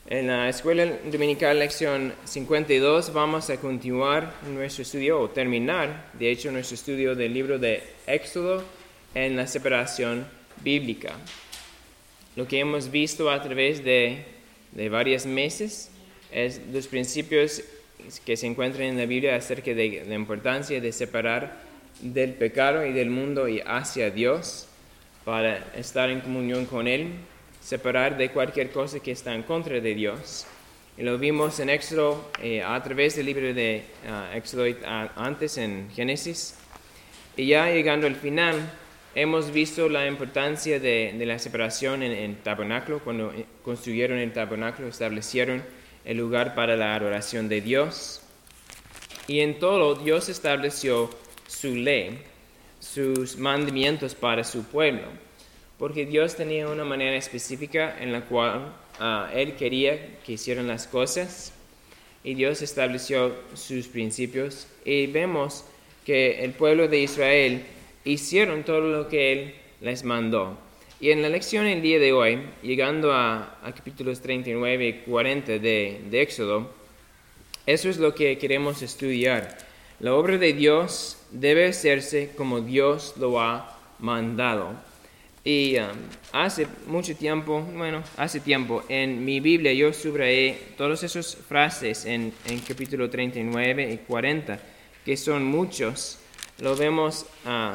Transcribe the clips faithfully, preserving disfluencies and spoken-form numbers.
En la escuela dominical lección cincuenta y dos vamos a continuar nuestro estudio, o terminar, de hecho, nuestro estudio del libro de Éxodo en la separación bíblica. Lo que hemos visto a través de, de varios meses es los principios que se encuentran en la Biblia acerca de la importancia de separar del pecado y del mundo y hacia Dios para estar en comunión con Él, separar de cualquier cosa que está en contra de Dios. Y lo vimos en Éxodo, eh, a través del libro de uh, Éxodo uh, antes en Génesis. Y ya llegando al final, hemos visto la importancia de, de la separación en el tabernáculo. Cuando construyeron el tabernáculo, establecieron el lugar para la adoración de Dios. Y en todo, Dios estableció su ley, sus mandamientos para su pueblo, porque Dios tenía una manera específica en la cual uh, Él quería que hicieran las cosas, y Dios estableció sus principios, y vemos que el pueblo de Israel hicieron todo lo que Él les mandó. Y en la lección el día de hoy, llegando a, a capítulos treinta y nueve y cuarenta de, de Éxodo, eso es lo que queremos estudiar. La obra de Dios debe hacerse como Dios lo ha mandado. Y um, hace mucho tiempo, bueno, hace tiempo, en mi Biblia yo subrayé todas esas frases en, en capítulo treinta y nueve y cuarenta, que son muchos. Lo vemos uh,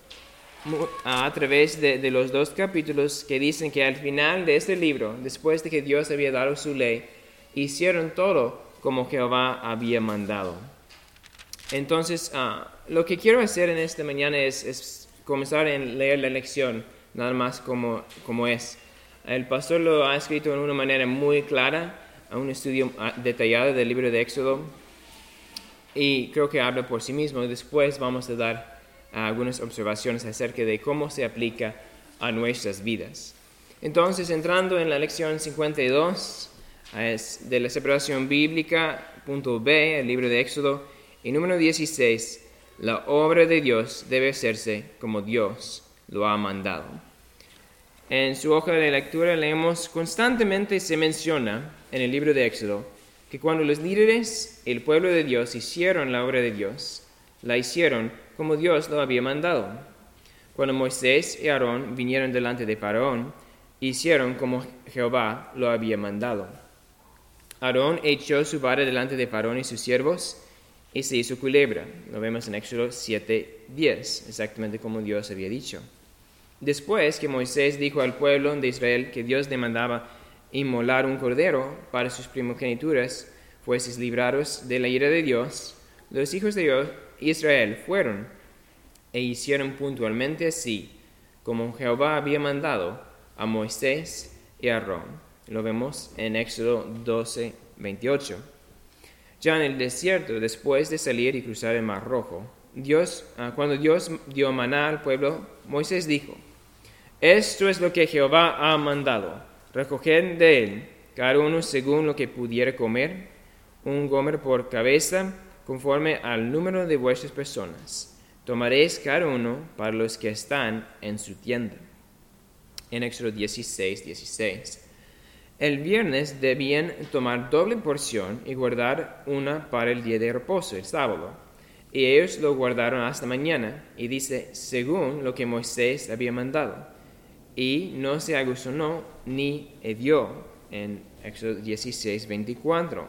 a través de, de los dos capítulos que dicen que al final de este libro, después de que Dios había dado su ley, hicieron todo como Jehová había mandado. Entonces, uh, lo que quiero hacer en esta mañana es, es comenzar a leer la lección, nada más como, como es. El pastor lo ha escrito de una manera muy clara, a un estudio detallado del libro de Éxodo, y creo que habla por sí mismo. Después vamos a dar uh, algunas observaciones acerca de cómo se aplica a nuestras vidas. Entonces, entrando en la lección cincuenta y dos, es de la separación bíblica, punto B, el libro de Éxodo, y número dieciséis, la obra de Dios debe hacerse como Dios lo ha mandado. En su hoja de lectura leemos: constantemente se menciona en el libro de Éxodo que cuando los líderes, el pueblo de Dios, hicieron la obra de Dios, la hicieron como Dios lo había mandado. Cuando Moisés y Aarón vinieron delante de Faraón, hicieron como Jehová lo había mandado. Aarón echó su vara delante de Faraón y sus siervos, y se hizo culebra. Lo vemos en Éxodo siete diez, exactamente como Dios había dicho. Después que Moisés dijo al pueblo de Israel que Dios demandaba inmolar un cordero para sus primogenituras, fueses librados de la ira de Dios, los hijos de Dios, Israel fueron e hicieron puntualmente así, como Jehová había mandado a Moisés y a Aarón. Lo vemos en Éxodo doce veintiocho. Ya en el desierto, después de salir y cruzar el Mar Rojo, Dios, cuando Dios dio maná al pueblo, Moisés dijo: esto es lo que Jehová ha mandado, recoged de él, cada uno según lo que pudiera comer, un gomer por cabeza, conforme al número de vuestras personas. Tomaréis cada uno para los que están en su tienda. En Éxodo dieciséis dieciséis. El viernes debían tomar doble porción y guardar una para el día de reposo, el sábado. Y ellos lo guardaron hasta mañana, y dice, según lo que Moisés había mandado. Y no se aguzonó ni hedió, en Éxodo dieciséis veinticuatro.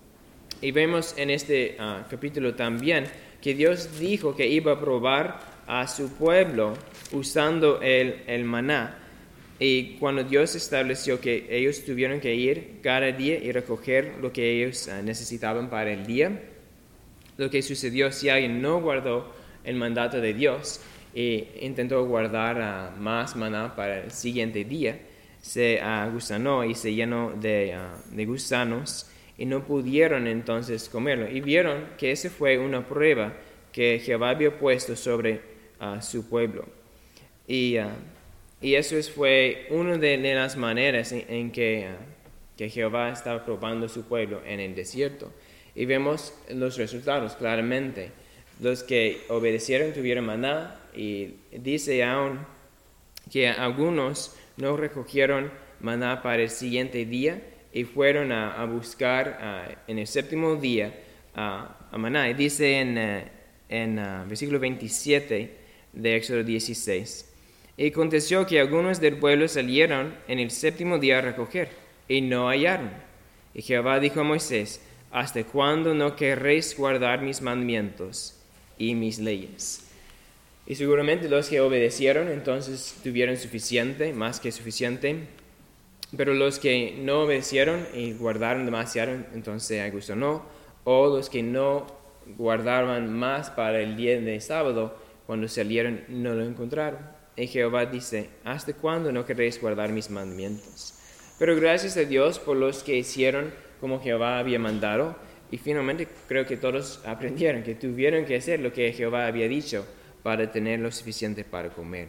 Y vemos en este uh, capítulo también que Dios dijo que iba a probar a su pueblo usando el, el maná. Y cuando Dios estableció que ellos tuvieron que ir cada día y recoger lo que ellos uh, necesitaban para el día, lo que sucedió si alguien no guardó el mandato de Dios e intentó guardar uh, más maná para el siguiente día, se uh, gusanó y se llenó de, uh, de gusanos y no pudieron entonces comerlo. Y vieron que esa fue una prueba que Jehová había puesto sobre uh, su pueblo. Y... Uh, Y eso fue una de las maneras en, en que, uh, que Jehová estaba probando a su pueblo en el desierto. Y vemos los resultados claramente. Los que obedecieron tuvieron maná, y dice aún que algunos no recogieron maná para el siguiente día y fueron a, a buscar uh, en el séptimo día uh, a maná. Y dice en, uh, en uh, versículo veintisiete de Éxodo dieciséis, y aconteció que algunos del pueblo salieron en el séptimo día a recoger, y no hallaron. Y Jehová dijo a Moisés, ¿hasta cuándo no querréis guardar mis mandamientos y mis leyes? Y seguramente los que obedecieron entonces tuvieron suficiente, más que suficiente, pero los que no obedecieron y guardaron demasiado, entonces a gusto no, o los que no guardaban más para el día de sábado, cuando salieron no lo encontraron. Y Jehová dice, ¿hasta cuándo no queréis guardar mis mandamientos? Pero gracias a Dios por los que hicieron como Jehová había mandado, y finalmente creo que todos aprendieron que tuvieron que hacer lo que Jehová había dicho para tener lo suficiente para comer.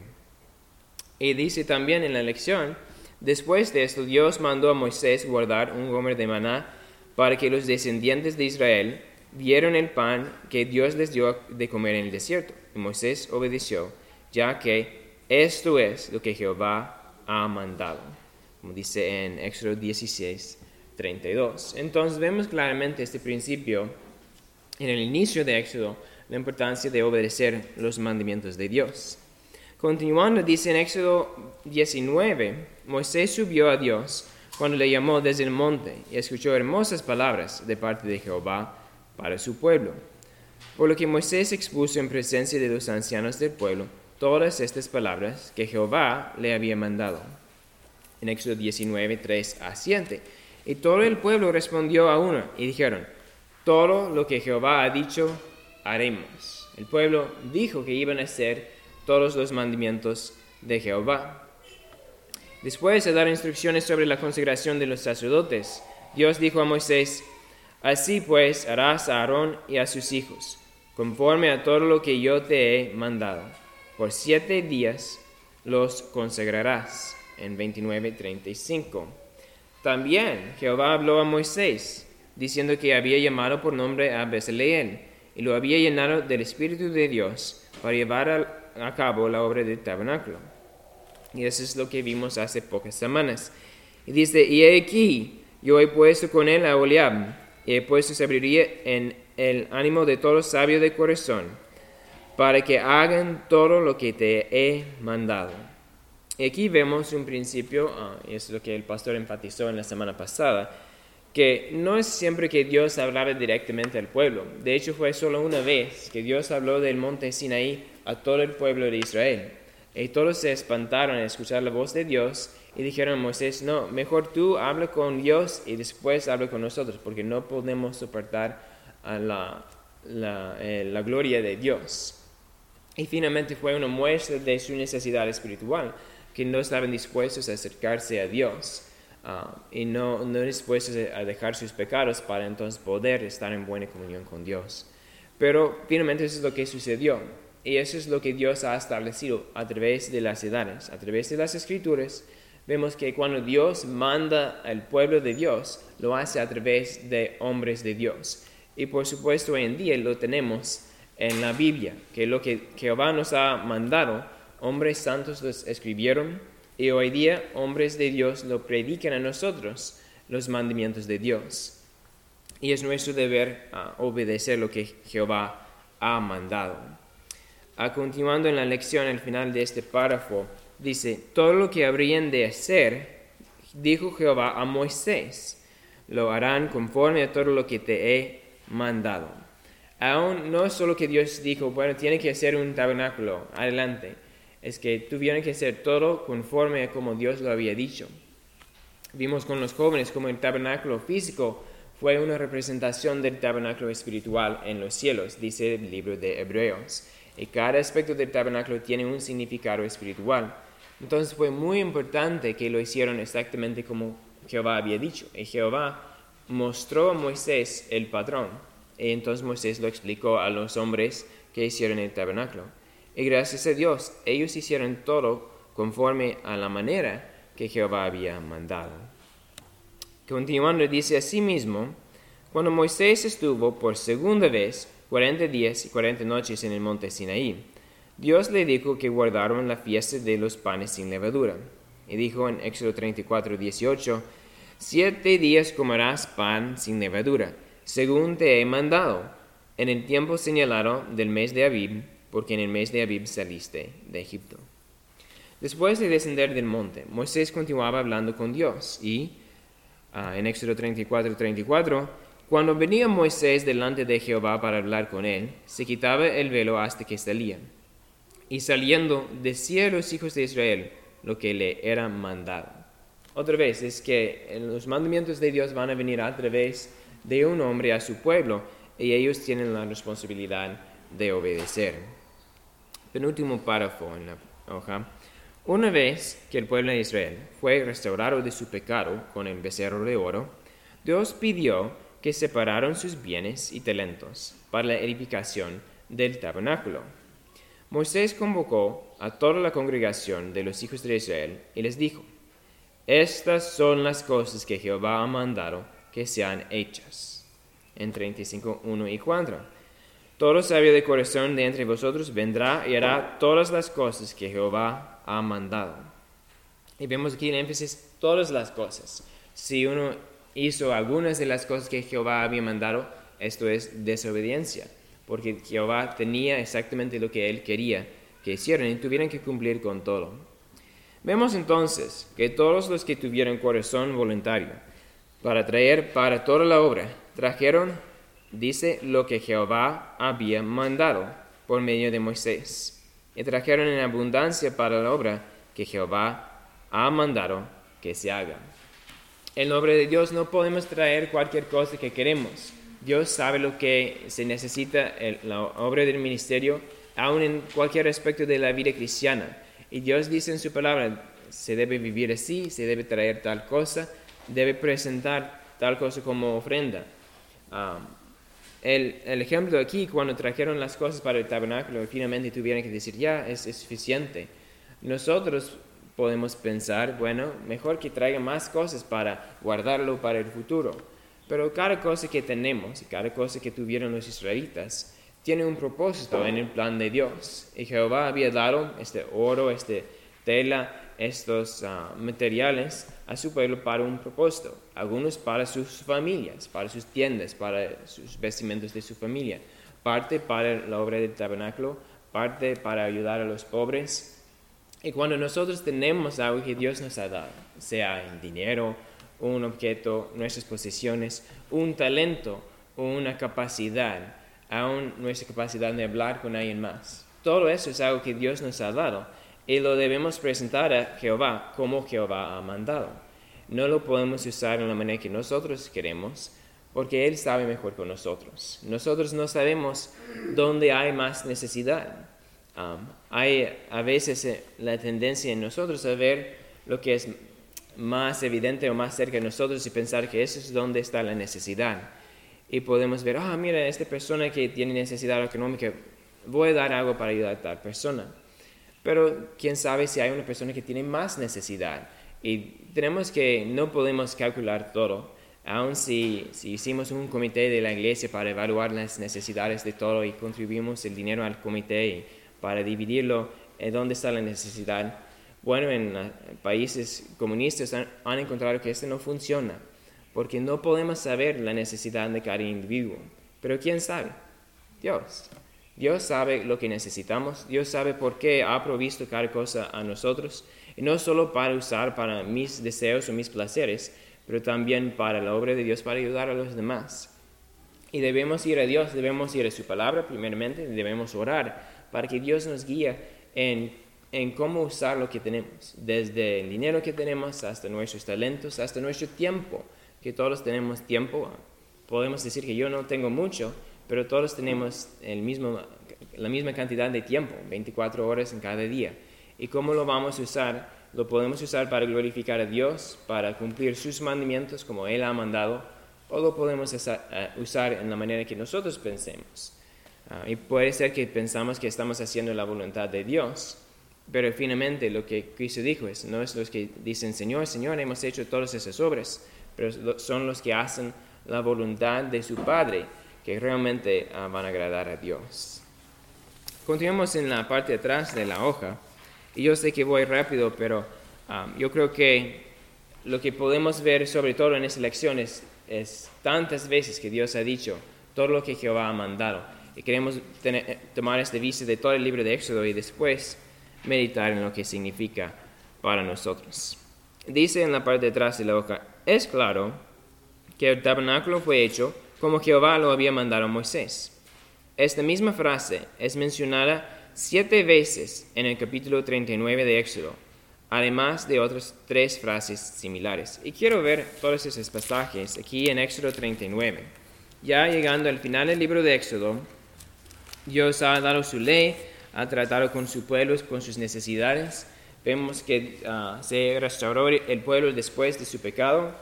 Y dice también en la lección, después de esto Dios mandó a Moisés guardar un gomer de maná para que los descendientes de Israel vieran el pan que Dios les dio de comer en el desierto. Y Moisés obedeció, ya que esto es lo que Jehová ha mandado, como dice en Éxodo dieciséis, treinta y dos. Entonces vemos claramente este principio en el inicio de Éxodo, la importancia de obedecer los mandamientos de Dios. Continuando, dice en Éxodo diecinueve, Moisés subió a Dios cuando le llamó desde el monte y escuchó hermosas palabras de parte de Jehová para su pueblo. Por lo que Moisés expuso en presencia de los ancianos del pueblo todas estas palabras que Jehová le había mandado. En Éxodo diecinueve, tres a siete. Y todo el pueblo respondió a uno y dijeron, todo lo que Jehová ha dicho, haremos. El pueblo dijo que iban a hacer todos los mandamientos de Jehová. Después de dar instrucciones sobre la consagración de los sacerdotes, Dios dijo a Moisés, así pues harás a Aarón y a sus hijos, conforme a todo lo que yo te he mandado. Por siete días los consagrarás. En veintinueve, treinta y cinco. También Jehová habló a Moisés, diciendo que había llamado por nombre a Bezaleel, y lo había llenado del Espíritu de Dios para llevar a, a cabo la obra del tabernáculo. Y eso es lo que vimos hace pocas semanas. Y dice, y he aquí, yo he puesto con él a Oliab, y he puesto sabiduría en el ánimo de todo sabio de corazón, para que hagan todo lo que te he mandado. Y aquí vemos un principio, uh, y es lo que el pastor enfatizó en la semana pasada, que no es siempre que Dios hablaba directamente al pueblo. De hecho, fue solo una vez que Dios habló del monte Sinaí a todo el pueblo de Israel. Y todos se espantaron al escuchar la voz de Dios y dijeron a Moisés, no, mejor tú habla con Dios y después habla con nosotros, porque no podemos soportar a la, la, eh, la gloria de Dios. Y finalmente fue una muestra de su necesidad espiritual, que no estaban dispuestos a acercarse a Dios uh, y no, no dispuestos a dejar sus pecados para entonces poder estar en buena comunión con Dios. Pero finalmente eso es lo que sucedió, y eso es lo que Dios ha establecido a través de las edades, a través de las Escrituras. Vemos que cuando Dios manda al pueblo de Dios, lo hace a través de hombres de Dios. Y por supuesto hoy en día lo tenemos en la Biblia, que lo que Jehová nos ha mandado, hombres santos los escribieron, y hoy día hombres de Dios lo predican a nosotros, los mandamientos de Dios. Y es nuestro deber uh, obedecer lo que Jehová ha mandado. Uh, continuando en la lección, al final de este párrafo, dice, todo lo que habrían de hacer, dijo Jehová a Moisés, lo harán conforme a todo lo que te he mandado. Aún no es solo que Dios dijo, bueno, tiene que hacer un tabernáculo, adelante. Es que tuvieron que hacer todo conforme a como Dios lo había dicho. Vimos con los jóvenes como el tabernáculo físico fue una representación del tabernáculo espiritual en los cielos, dice el libro de Hebreos. Y cada aspecto del tabernáculo tiene un significado espiritual. Entonces fue muy importante que lo hicieron exactamente como Jehová había dicho. Y Jehová mostró a Moisés el patrón. Y entonces Moisés lo explicó a los hombres que hicieron el tabernáculo. Y gracias a Dios, ellos hicieron todo conforme a la manera que Jehová había mandado. Continuando, dice asimismo, cuando Moisés estuvo por segunda vez cuarenta días y cuarenta noches en el monte Sinaí, Dios le dijo que guardaron la fiesta de los panes sin levadura. Y dijo en Éxodo treinta y cuatro, dieciocho, Siete días comerás pan sin levadura, según te he mandado, en el tiempo señalado del mes de Abib, porque en el mes de Abib saliste de Egipto. Después de descender del monte, Moisés continuaba hablando con Dios y, uh, en Éxodo treinta y cuatro, treinta y cuatro, cuando venía Moisés delante de Jehová para hablar con él, se quitaba el velo hasta que salía. Y saliendo, decía a los hijos de Israel lo que le era mandado. Otra vez, es que los mandamientos de Dios van a venir a través de un hombre a su pueblo y ellos tienen la responsabilidad de obedecer. Penúltimo párrafo en la hoja. Una vez que el pueblo de Israel fue restaurado de su pecado con el becerro de oro, Dios pidió que separaran sus bienes y talentos para la edificación del tabernáculo. Moisés convocó a toda la congregación de los hijos de Israel y les dijo: Estas son las cosas que Jehová ha mandado que sean hechas. En treinta y cinco, uno y cuatro. Todo sabio de corazón de entre vosotros vendrá y hará todas las cosas que Jehová ha mandado. Y vemos aquí el énfasis, todas las cosas. Si uno hizo algunas de las cosas que Jehová había mandado, esto es desobediencia, porque Jehová tenía exactamente lo que él quería que hicieran y tuvieran que cumplir con todo. Vemos entonces que todos los que tuvieron corazón voluntario para traer para toda la obra, trajeron, dice, lo que Jehová había mandado por medio de Moisés, y trajeron en abundancia para la obra que Jehová ha mandado que se haga. En nombre de Dios no podemos traer cualquier cosa que queremos. Dios sabe lo que se necesita en la obra del ministerio, aún en cualquier aspecto de la vida cristiana. Y Dios dice en su palabra, se debe vivir así, se debe traer tal cosa, debe presentar tal cosa como ofrenda. Um, el, el ejemplo aquí, cuando trajeron las cosas para el tabernáculo, finalmente tuvieron que decir, ya, es, es suficiente. Nosotros podemos pensar, bueno, mejor que traigan más cosas para guardarlo para el futuro. Pero cada cosa que tenemos, y cada cosa que tuvieron los israelitas, tiene un propósito en el plan de Dios. Y Jehová había dado este oro, este tela, estos uh, materiales a su pueblo para un propósito. Algunos para sus familias, para sus tiendas, para sus vestimentos de su familia. Parte para la obra del tabernáculo, parte para ayudar a los pobres. Y cuando nosotros tenemos algo que Dios nos ha dado, sea en dinero, un objeto, nuestras posesiones, un talento, una capacidad, aún nuestra capacidad de hablar con alguien más. Todo eso es algo que Dios nos ha dado y lo debemos presentar a Jehová como Jehová ha mandado. No lo podemos usar en la manera que nosotros queremos porque Él sabe mejor que nosotros. Nosotros no sabemos dónde hay más necesidad. Um, hay a veces eh, la tendencia en nosotros a ver lo que es más evidente o más cerca de nosotros y pensar que eso es donde está la necesidad. Y podemos ver, ah, mira, esta persona que tiene necesidad económica, voy a dar algo para ayudar a tal persona. Pero quién sabe si hay una persona que tiene más necesidad. Y tenemos que, no podemos calcular todo. Aun si, si hicimos un comité de la iglesia para evaluar las necesidades de todo y contribuimos el dinero al comité y para dividirlo en dónde está la necesidad. Bueno, en uh, países comunistas han, han encontrado que esto no funciona, porque no podemos saber la necesidad de cada individuo. Pero ¿quién sabe? Dios. Dios sabe lo que necesitamos, Dios sabe por qué ha provisto cada cosa a nosotros, y no solo para usar para mis deseos o mis placeres, pero también para la obra de Dios, para ayudar a los demás. Y debemos ir a Dios, debemos ir a su palabra primeramente, debemos orar para que Dios nos guíe en, en cómo usar lo que tenemos, desde el dinero que tenemos hasta nuestros talentos, hasta nuestro tiempo, que todos tenemos tiempo. Podemos decir que yo no tengo mucho, pero todos tenemos el mismo, la misma cantidad de tiempo, veinticuatro horas en cada día. ¿Y cómo lo vamos a usar? Lo podemos usar para glorificar a Dios, para cumplir sus mandamientos como Él ha mandado, o lo podemos usar en la manera que nosotros pensemos. Uh, y puede ser que pensamos que estamos haciendo la voluntad de Dios, pero finalmente lo que Cristo dijo es, no es los que dicen, Señor, Señor, hemos hecho todas esas obras, pero son los que hacen la voluntad de su Padre, que realmente uh, van a agradar a Dios. Continuamos en la parte de atrás de la hoja, y yo sé que voy rápido, pero um, yo creo que lo que podemos ver sobre todo en esta lección es, es tantas veces que Dios ha dicho todo lo que Jehová ha mandado. Y queremos tener, tomar este visto de todo el libro de Éxodo y después meditar en lo que significa para nosotros. Dice en la parte de atrás de la hoja: es claro que el tabernáculo fue hecho como Jehová lo había mandado a Moisés. Esta misma frase es mencionada siete veces en el capítulo treinta y nueve de Éxodo, además de otras tres frases similares. Y quiero ver todos esos pasajes aquí en Éxodo treinta y nueve. Ya llegando al final del libro de Éxodo, Dios ha dado su ley, ha tratado con su pueblo, con sus necesidades. Vemos que uh, se restauró el pueblo después de su pecado.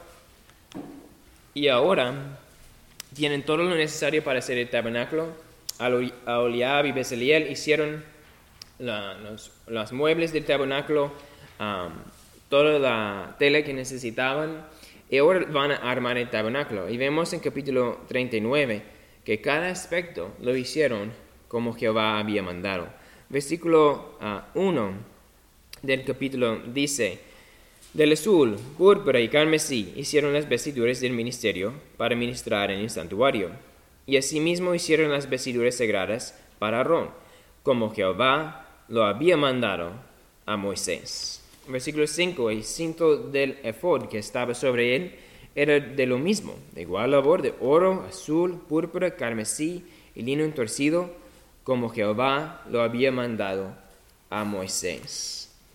Y ahora tienen todo lo necesario para hacer el tabernáculo. Aholiab y Bezaleel hicieron la, los, los muebles del tabernáculo, um, toda la tela que necesitaban. Y ahora van a armar el tabernáculo. Y vemos en capítulo treinta y nueve que cada aspecto lo hicieron como Jehová había mandado. Versículo uh, uno del capítulo dice: del azul, púrpura y carmesí hicieron las vestiduras del ministerio para ministrar en el santuario. Y asimismo hicieron las vestiduras sagradas para Aarón, como Jehová lo había mandado a Moisés. Versículo cinco, el cinto del efod que estaba sobre él era de lo mismo, de igual labor, de oro, azul, púrpura, carmesí y lino entorcido, como Jehová lo había mandado a Moisés.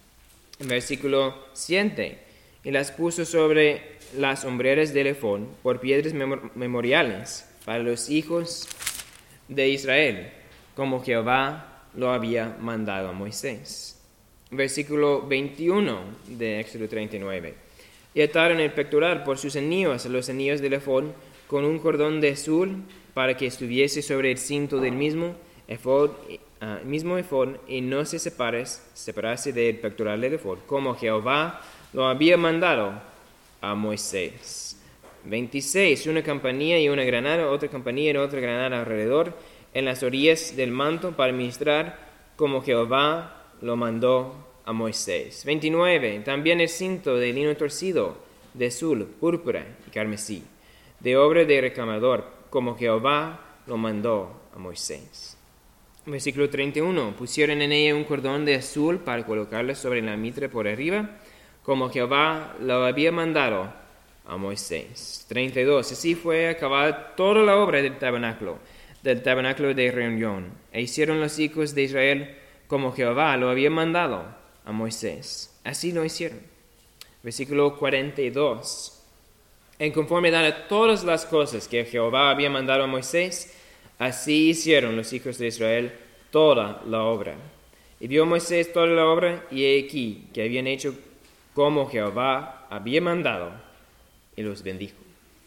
Versículo siete, y las puso sobre las hombreras del efod por piedras memor- memoriales para los hijos de Israel, como Jehová lo había mandado a Moisés. Versículo veintiuno de Éxodo treinta y nueve. Y ataron el pectoral por sus anillos a los anillos del efod con un cordón de azul para que estuviese sobre el cinto del mismo efod, uh, mismo efod y no se separase, separase del pectoral del efod, como Jehová lo había mandado a Moisés. veintiséis. Una campanilla y una granada, otra campanilla y otra granada alrededor en las orillas del manto para ministrar, como Jehová lo mandó a Moisés. veintinueve. También el cinto de lino torcido, de azul, púrpura y carmesí, de obra de recamador, como Jehová lo mandó a Moisés. Versículo treinta y uno. Pusieron en ella un cordón de azul para colocarlo sobre la mitra por arriba, como Jehová lo había mandado a Moisés. treinta y dos. Así fue acabada toda la obra del tabernáculo, del tabernáculo de reunión. E hicieron los hijos de Israel como Jehová lo había mandado a Moisés. Así lo hicieron. Versículo cuarenta y dos. En conformidad a todas las cosas que Jehová había mandado a Moisés, así hicieron los hijos de Israel toda la obra. Y vio Moisés toda la obra, y he aquí que habían hecho como Jehová había mandado, y los bendijo.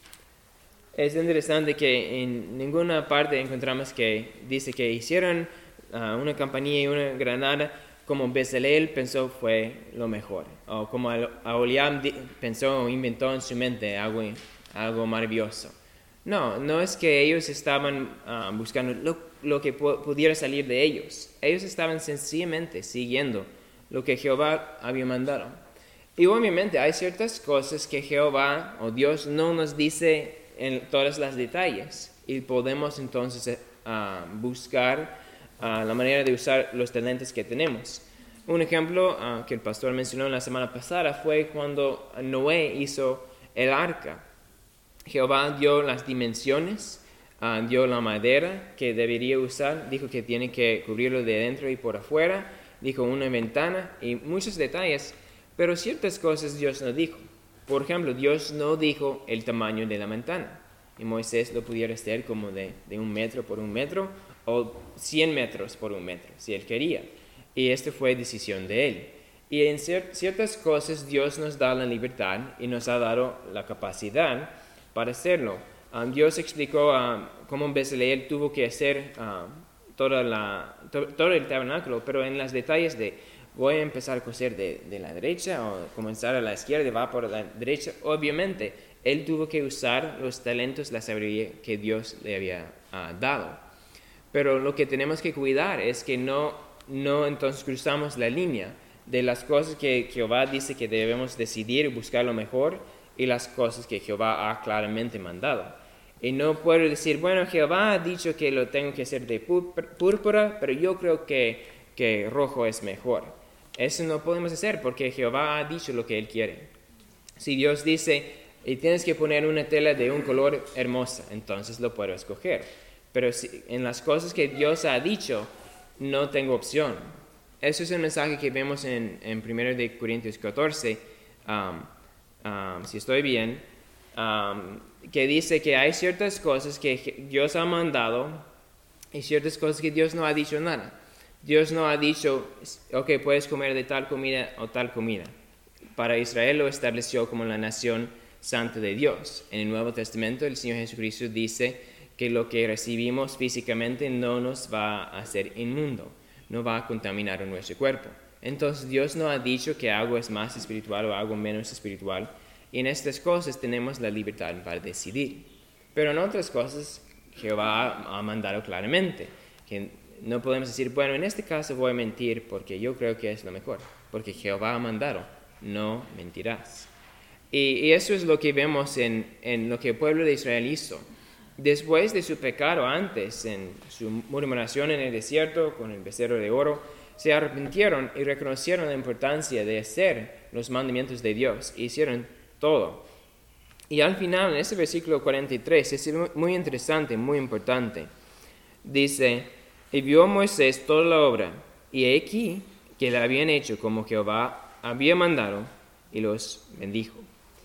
Es interesante que en ninguna parte encontramos que dice que hicieron uh, una campanilla y una granada como Bezaleel pensó fue lo mejor, o como Aholiab pensó o inventó en su mente algo, algo maravilloso. No, no es que ellos estaban uh, buscando lo, lo que pu- pudiera salir de ellos. Ellos estaban sencillamente siguiendo lo que Jehová había mandado. Y obviamente hay ciertas cosas que Jehová o Dios no nos dice en todos los detalles. Y podemos entonces uh, buscar uh, la manera de usar los talentos que tenemos. Un ejemplo uh, que el pastor mencionó la semana pasada fue cuando Noé hizo el arca. Jehová dio las dimensiones, uh, dio la madera que debería usar, dijo que tiene que cubrirlo de dentro y por afuera, dijo una ventana y muchos detalles, pero ciertas cosas Dios no dijo. Por ejemplo, Dios no dijo el tamaño de la ventana, y Moisés lo pudiera hacer como de, de un metro por un metro, o cien metros por un metro, si él quería, y esta fue decisión de él. Y en cier- ciertas cosas Dios nos da la libertad y nos ha dado la capacidad para hacerlo. Um, Dios explicó uh, cómo Bezaleel tuvo que hacer uh, toda la, to, todo el tabernáculo, pero en los detalles de voy a empezar a coser de, de la derecha o comenzar a la izquierda y va por la derecha, obviamente él tuvo que usar los talentos, la sabiduría que Dios le había uh, dado. Pero lo que tenemos que cuidar es que no, no entonces cruzamos la línea de las cosas que Jehová dice que debemos decidir y buscar lo mejor y las cosas que Jehová ha claramente mandado. Y no puedo decir, bueno, Jehová ha dicho que lo tengo que hacer de púrpura, pero yo creo que, que rojo es mejor. Eso no podemos hacer porque Jehová ha dicho lo que Él quiere. Si Dios dice, y tienes que poner una tela de un color hermosa, entonces lo puedo escoger. Pero si, en las cosas que Dios ha dicho, no tengo opción. Eso es el mensaje que vemos en, en primero de Corintios catorce, um, um, si estoy bien, um, que dice que hay ciertas cosas que Dios ha mandado y ciertas cosas que Dios no ha dicho nada. Dios no ha dicho, ok, puedes comer de tal comida o tal comida. Para Israel lo estableció como la nación santa de Dios. En el Nuevo Testamento el Señor Jesucristo dice que lo que recibimos físicamente no nos va a hacer inmundo, no va a contaminar nuestro cuerpo. Entonces Dios no ha dicho que algo es más espiritual o algo menos espiritual, y en estas cosas tenemos la libertad para decidir. Pero en otras cosas Jehová ha mandado claramente, que no podemos decir, bueno, en este caso voy a mentir porque yo creo que es lo mejor, porque Jehová ha mandado, no mentirás. Y, y eso es lo que vemos en, en lo que el pueblo de Israel hizo. Después de su pecado antes, en su murmuración en el desierto con el becerro de oro, se arrepintieron y reconocieron la importancia de hacer los mandamientos de Dios e hicieron todo. Y al final, en ese versículo cuarenta y tres, es muy interesante, muy importante. Dice, y vio Moisés toda la obra, y he aquí que la habían hecho como Jehová había mandado, y los bendijo.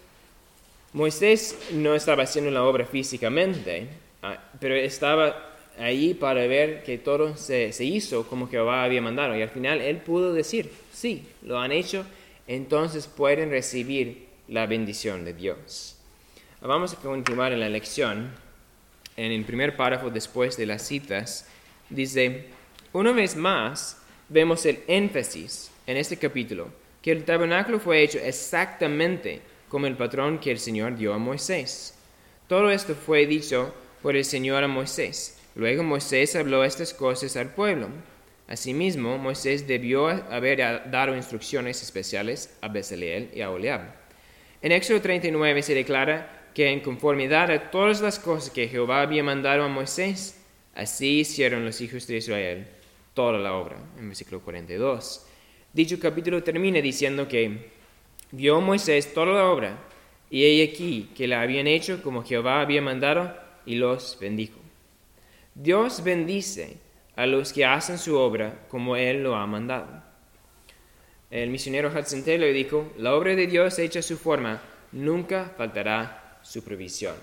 Moisés no estaba haciendo la obra físicamente, pero estaba ahí para ver que todo se, se hizo como Jehová había mandado. Y al final él pudo decir, sí, lo han hecho, entonces pueden recibir la bendición de Dios. Vamos a continuar en la lección. En el primer párrafo después de las citas, dice, una vez más vemos el énfasis en este capítulo, que el tabernáculo fue hecho exactamente como el patrón que el Señor dio a Moisés. Todo esto fue dicho por el Señor a Moisés. Luego Moisés habló estas cosas al pueblo. Asimismo, Moisés debió haber dado instrucciones especiales a Bezaleel y a Oholiab. En Éxodo treinta y nueve se declara que en conformidad a todas las cosas que Jehová había mandado a Moisés, así hicieron los hijos de Israel toda la obra. En versículo cuarenta y dos. Dicho capítulo termina diciendo que vio Moisés toda la obra, y he aquí que la habían hecho como Jehová había mandado, y los bendijo. Dios bendice a los que hacen su obra como Él lo ha mandado. El misionero Hudson Taylor dijo, la obra de Dios hecha a su forma, nunca faltará su provisión.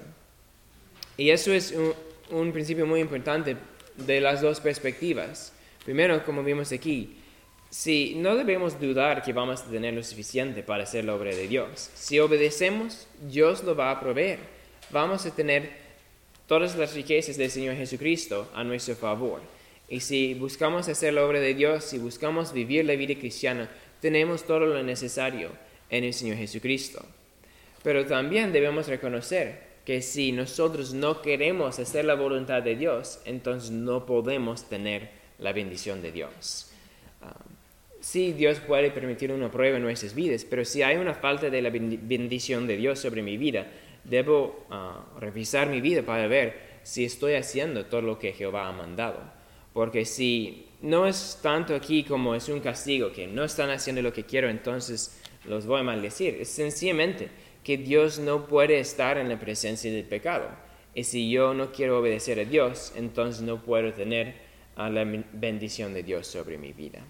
Y eso es un, un principio muy importante de las dos perspectivas. Primero, como vimos aquí, si no debemos dudar que vamos a tener lo suficiente para hacer la obra de Dios. Si obedecemos, Dios lo va a proveer. Vamos a tener todas las riquezas del Señor Jesucristo a nuestro favor. Y si buscamos hacer la obra de Dios, si buscamos vivir la vida cristiana, tenemos todo lo necesario en el Señor Jesucristo. Pero también debemos reconocer que si nosotros no queremos hacer la voluntad de Dios, entonces no podemos tener la bendición de Dios. Um, Sí, Dios puede permitir una prueba en nuestras vidas, pero si hay una falta de la bendición de Dios sobre mi vida, debo uh, revisar mi vida para ver si estoy haciendo todo lo que Jehová ha mandado. Porque si no es tanto aquí como es un castigo, que no están haciendo lo que quiero, entonces los voy a maldecir. Es sencillamente que Dios no puede estar en la presencia del pecado. Y si yo no quiero obedecer a Dios, entonces no puedo tener uh, la bendición de Dios sobre mi vida.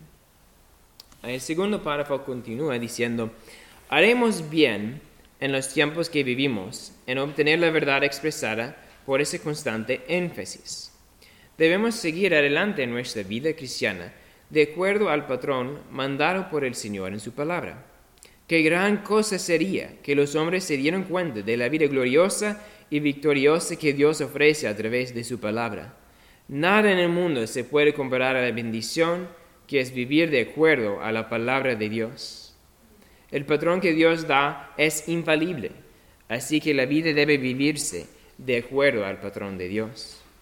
El segundo párrafo continúa diciendo, haremos bien en los tiempos que vivimos en obtener la verdad expresada por ese constante énfasis. Debemos seguir adelante en nuestra vida cristiana de acuerdo al patrón mandado por el Señor en su palabra. Qué gran cosa sería que los hombres se dieran cuenta de la vida gloriosa y victoriosa que Dios ofrece a través de su palabra. Nada en el mundo se puede comparar a la bendición que es vivir de acuerdo a la palabra de Dios. El patrón que Dios da es infalible, así que la vida debe vivirse de acuerdo al patrón de Dios.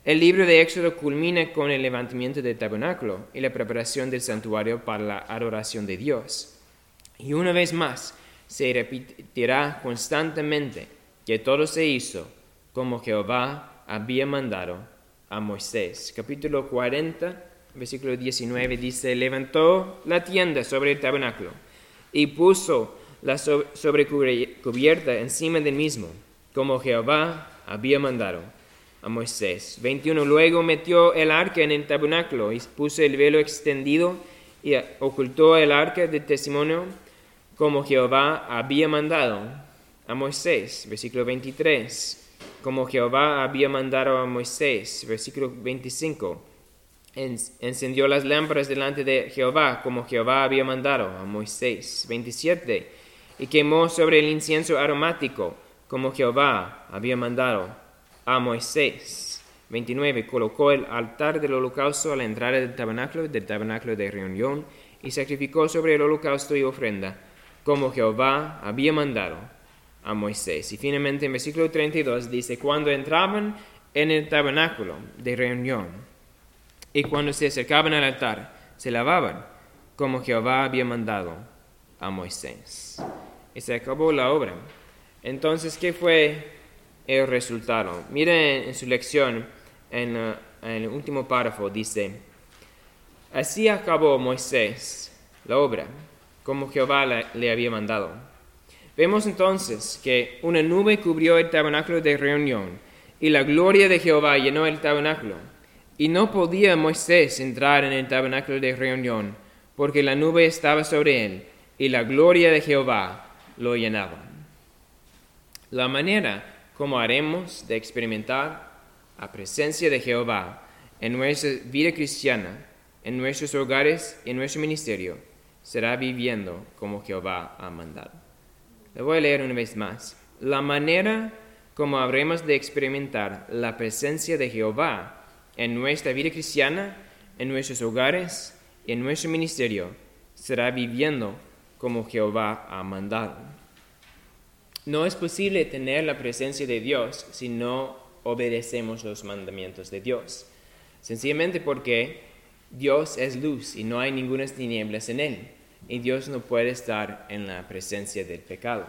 El libro de Éxodo culmina con el levantamiento del tabernáculo y la preparación del santuario para la adoración de Dios. Y una vez más se repetirá constantemente que todo se hizo como Jehová había mandado a Moisés. Capítulo cuarenta, versículo diecinueve dice: levantó la tienda sobre el tabernáculo y puso la sobrecubierta encima del mismo, como Jehová había mandado a Moisés. veintiuno Luego metió el arca en el tabernáculo y puso el velo extendido y ocultó el arca del testimonio, como Jehová había mandado a Moisés. Versículo veintitrés. Como Jehová había mandado a Moisés. Versículo veinticinco. Encendió las lámparas delante de Jehová, como Jehová había mandado a Moisés. veintisiete. Y quemó sobre el incienso aromático, como Jehová había mandado a Moisés. veintinueve. Colocó el altar del holocausto a la entrada del tabernáculo, del tabernáculo de reunión, y sacrificó sobre el holocausto y ofrenda, como Jehová había mandado a Moisés. Y finalmente en versículo treinta y dos dice: cuando entraban en el tabernáculo de reunión y cuando se acercaban al altar, se lavaban, como Jehová había mandado a Moisés. Y se acabó la obra. Entonces, ¿qué fue el resultado? Miren en su lección, en, uh, en el último párrafo, dice: así acabó Moisés la obra, como Jehová le había mandado. Vemos entonces que una nube cubrió el tabernáculo de reunión, y la gloria de Jehová llenó el tabernáculo. Y no podía Moisés entrar en el tabernáculo de reunión, porque la nube estaba sobre él, y la gloria de Jehová lo llenaba. La manera como haremos de experimentar la presencia de Jehová en nuestra vida cristiana, en nuestros hogares y en nuestro ministerio, será viviendo como Jehová ha mandado. Le voy a leer una vez más. La manera como habremos de experimentar la presencia de Jehová en nuestra vida cristiana, en nuestros hogares y en nuestro ministerio, será viviendo como Jehová ha mandado. No es posible tener la presencia de Dios si no obedecemos los mandamientos de Dios. Sencillamente porque Dios es luz y no hay ninguna tinieblas en él. Y Dios no puede estar en la presencia del pecado.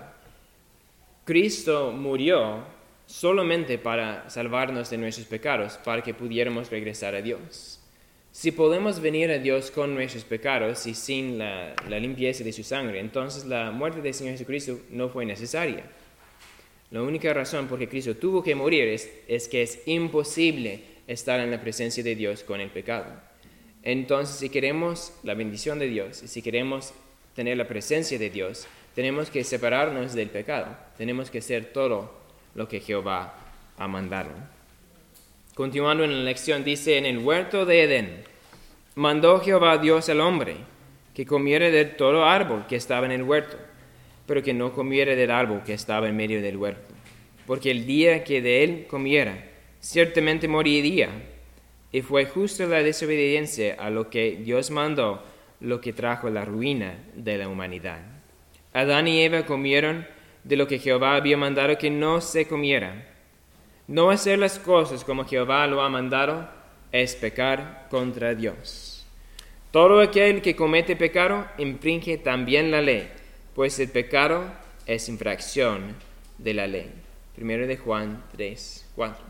Cristo murió solamente para salvarnos de nuestros pecados, para que pudiéramos regresar a Dios. Si podemos venir a Dios con nuestros pecados y sin la, la limpieza de su sangre, entonces la muerte del Señor Jesucristo no fue necesaria. La única razón por que Cristo tuvo que morir es, es que es imposible estar en la presencia de Dios con el pecado. Entonces, si queremos la bendición de Dios y si queremos tener la presencia de Dios, tenemos que separarnos del pecado. Tenemos que hacer todo lo que Jehová ha mandado. Continuando en la lección, dice: en el huerto de Edén mandó Jehová Dios al hombre que comiera de todo árbol que estaba en el huerto, pero que no comiera del árbol que estaba en medio del huerto, porque el día que de él comiera, ciertamente moriría. Y fue justo la desobediencia a lo que Dios mandó, lo que trajo la ruina de la humanidad. Adán y Eva comieron de lo que Jehová había mandado que no se comiera. No hacer las cosas como Jehová lo ha mandado es pecar contra Dios. Todo aquel que comete pecado infringe también la ley, pues el pecado es infracción de la ley. Primero de Juan tres, cuatro.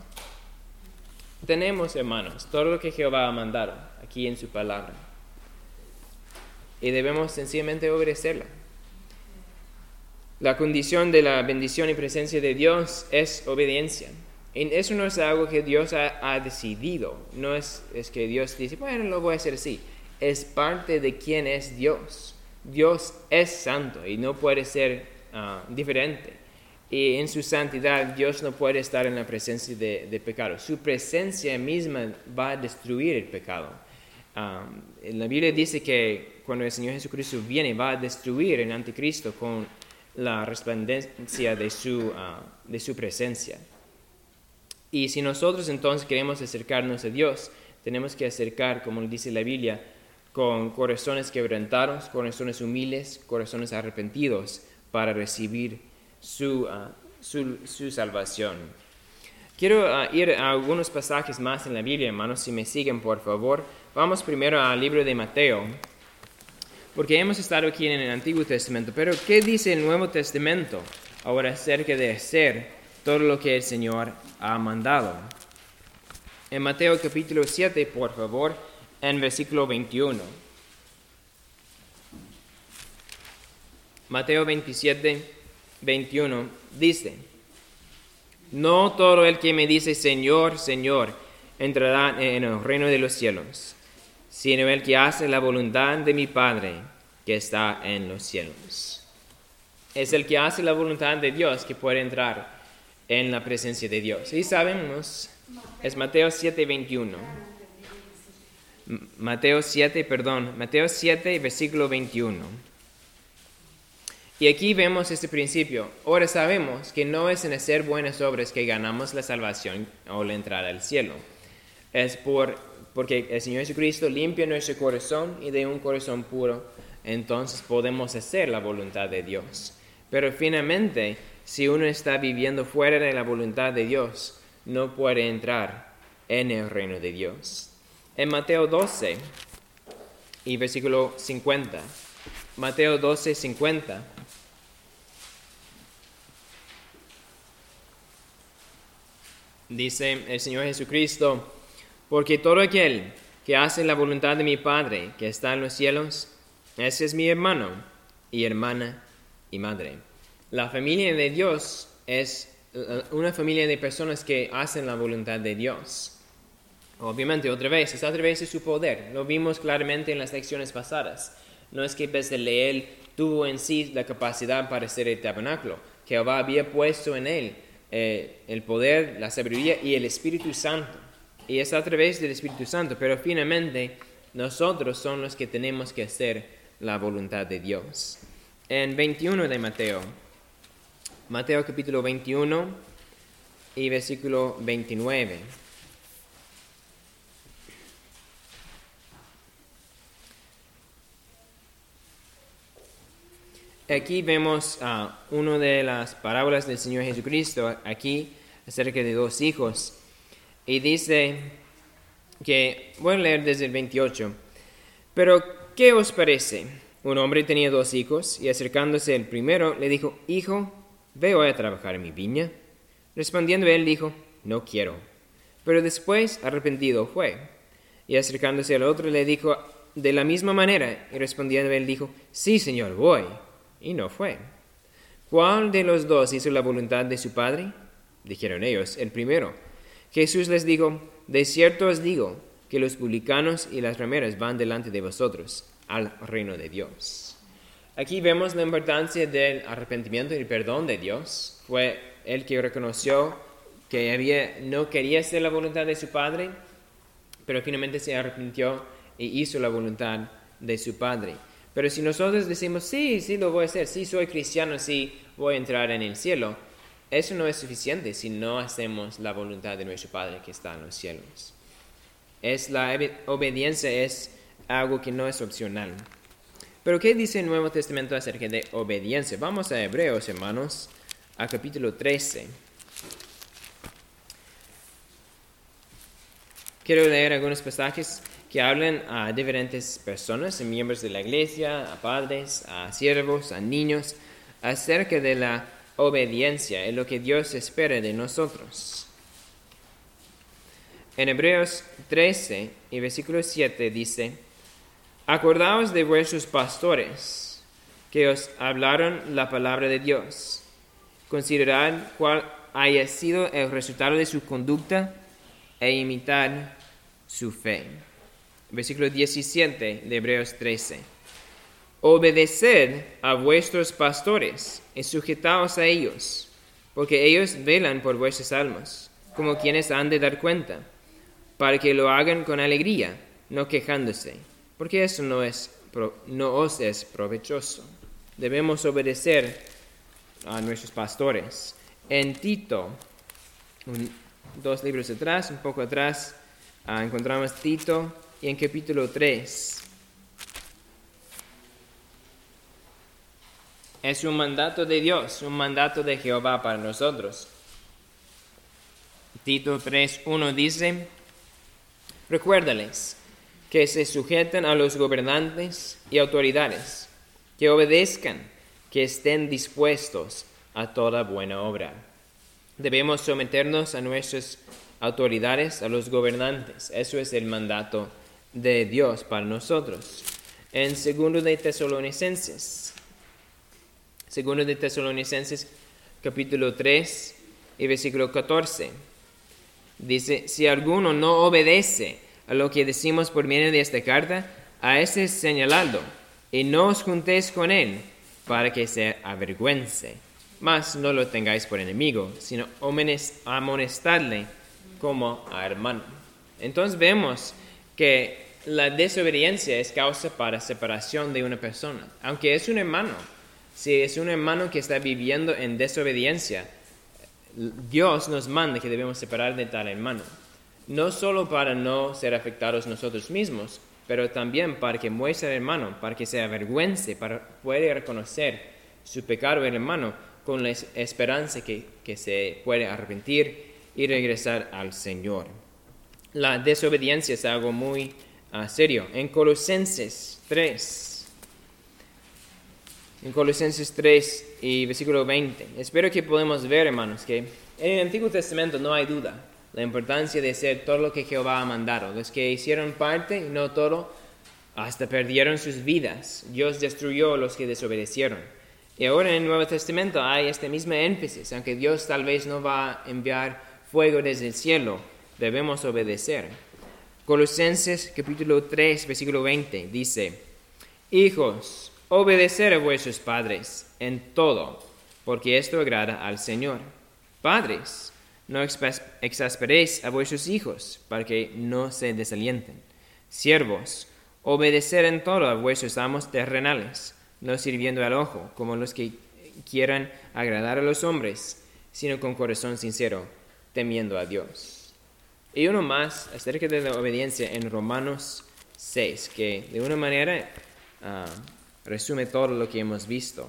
Tenemos, hermanos, todo lo que Jehová ha mandado aquí en su palabra. Y debemos sencillamente obedecerla. La condición de la bendición y presencia de Dios es obediencia. Y eso no es algo que Dios ha, ha decidido. No es, es que Dios dice, bueno, lo voy a hacer así. Es parte de quién es Dios. Dios es santo y no puede ser uh, diferente. Y en su santidad Dios no puede estar en la presencia de, de pecado. Su presencia misma va a destruir el pecado. Um, la Biblia dice que cuando el Señor Jesucristo viene va a destruir el anticristo con la resplandencia de su, uh, de su presencia. Y si nosotros entonces queremos acercarnos a Dios, tenemos que acercar, como dice la Biblia, con corazones quebrantados, corazones humildes, corazones arrepentidos para recibir Su, uh, su, su salvación. Quiero uh, ir a algunos pasajes más en la Biblia, hermanos, si me siguen, por favor. Vamos primero al libro de Mateo, porque hemos estado aquí en el Antiguo Testamento, pero ¿qué dice el Nuevo Testamento ahora acerca de hacer todo lo que el Señor ha mandado? En Mateo capítulo siete, por favor, en versículo veintiuno. Mateo veintisiete, veintiuno dice: No todo el que me dice Señor, Señor, entrará en el reino de los cielos, sino el que hace la voluntad de mi Padre que está en los cielos. Es el que hace la voluntad de Dios que puede entrar en la presencia de Dios. Y sabemos, es Mateo siete, veintiuno. Mateo siete, perdón, Mateo siete, versículo veintiuno. Y aquí vemos este principio. Ahora sabemos que no es en hacer buenas obras que ganamos la salvación o la entrada al cielo. Es por, porque el Señor Jesucristo limpia nuestro corazón, y de un corazón puro, entonces podemos hacer la voluntad de Dios. Pero finalmente, si uno está viviendo fuera de la voluntad de Dios, no puede entrar en el reino de Dios. En Mateo doce y versículo cincuenta. Mateo doce, cincuenta. Dice el Señor Jesucristo: porque todo aquel que hace la voluntad de mi Padre que está en los cielos, ese es mi hermano y hermana y madre. La familia de Dios es una familia de personas que hacen la voluntad de Dios. Obviamente, otra vez, es a través de su poder. Lo vimos claramente en las lecciones pasadas. No es que Bezaleel tuvo en sí la capacidad para hacer el tabernáculo. Jehová había puesto en él eh, el poder, la sabiduría y el Espíritu Santo. Y es a través del Espíritu Santo. Pero finalmente, nosotros somos los que tenemos que hacer la voluntad de Dios. En veintiuno de Mateo, Mateo capítulo veintiuno y versículo veintinueve. Aquí vemos uh, una de las parábolas del Señor Jesucristo, aquí acerca de dos hijos. Y dice que, voy a leer desde el veintiocho. Pero, ¿qué os parece? Un hombre tenía dos hijos, y acercándose el primero, le dijo: Hijo, ve hoy a trabajar en mi viña. Respondiendo él, dijo: No quiero. Pero después, arrepentido fue. Y acercándose al otro, le dijo de la misma manera. Y respondiendo él, dijo: Sí, Señor, voy. Y no fue. ¿Cuál de los dos hizo la voluntad de su padre? Dijeron ellos: el primero. Jesús les dijo: De cierto os digo, que los publicanos y las rameras van delante de vosotros al reino de Dios. Aquí vemos la importancia del arrepentimiento y el perdón de Dios. Fue él que reconoció que había, no quería hacer la voluntad de su Padre, pero finalmente se arrepintió e hizo la voluntad de su Padre. Pero si nosotros decimos: sí, sí lo voy a hacer, sí soy cristiano, sí voy a entrar en el cielo, eso no es suficiente si no hacemos la voluntad de nuestro Padre que está en los cielos. Es la obediencia es algo que no es opcional. Pero ¿qué dice el Nuevo Testamento acerca de obediencia? Vamos a Hebreos, hermanos, a capítulo trece. Quiero leer algunos pasajes que hablan a diferentes personas, a miembros de la iglesia, a padres, a siervos, a niños, acerca de la obediencia y lo que Dios espera de nosotros. En Hebreos trece y versículo siete dice: Acordaos de vuestros pastores, que os hablaron la palabra de Dios. Considerad cuál haya sido el resultado de su conducta e imitad su fe. Versículo diecisiete de Hebreos trece. Obedeced a vuestros pastores y sujetaos a ellos, porque ellos velan por vuestras almas, como quienes han de dar cuenta, para que lo hagan con alegría, no quejándose, porque eso no, es, no os es provechoso. Debemos obedecer a nuestros pastores. En Tito, un, dos libros atrás, un poco atrás, uh, encontramos Tito, y en capítulo tres. Es un mandato de Dios, un mandato de Jehová para nosotros. Tito tres uno dice, recuérdales que se sujeten a los gobernantes y autoridades, que obedezcan, que estén dispuestos a toda buena obra. Debemos someternos a nuestras autoridades, a los gobernantes. Eso es el mandato de Dios para nosotros. En segundo de Tesalonicenses, segundo de Tesalonicenses capítulo tres y versículo catorce, dice, si alguno no obedece a lo que decimos por medio de esta carta, a ese señaladlo, y no os juntéis con él, para que se avergüence. Mas no lo tengáis por enemigo, sino amonestadle como a hermano. Entonces vemos que la desobediencia es causa para separación de una persona. Aunque es un hermano, si es un hermano que está viviendo en desobediencia, Dios nos manda que debemos separar de tal hermano. No solo para no ser afectados nosotros mismos, pero también para que muestre al hermano, para que se avergüence, para poder reconocer su pecado el hermano, con la esperanza que, que se puede arrepentir y regresar al Señor. La desobediencia es algo muy uh, serio. En Colosenses tres, en Colosenses tres y versículo veinte, espero que podamos ver, hermanos, que en el Antiguo Testamento no hay duda la importancia de hacer todo lo que Jehová ha mandado. Los que hicieron parte, y no todo, hasta perdieron sus vidas. Dios destruyó a los que desobedecieron. Y ahora en el Nuevo Testamento hay este mismo énfasis. Aunque Dios tal vez no va a enviar fuego desde el cielo, debemos obedecer. Colosenses capítulo tres, versículo veinte, dice, hijos, obedecer a vuestros padres en todo, porque esto agrada al Señor. Padres, no exasperéis a vuestros hijos, para que no se desalienten. Siervos, obedecer en todo a vuestros amos terrenales, no sirviendo al ojo, como los que quieran agradar a los hombres, sino con corazón sincero, temiendo a Dios. Y uno más acerca de la obediencia en Romanos seis, que de una manera uh, resume todo lo que hemos visto.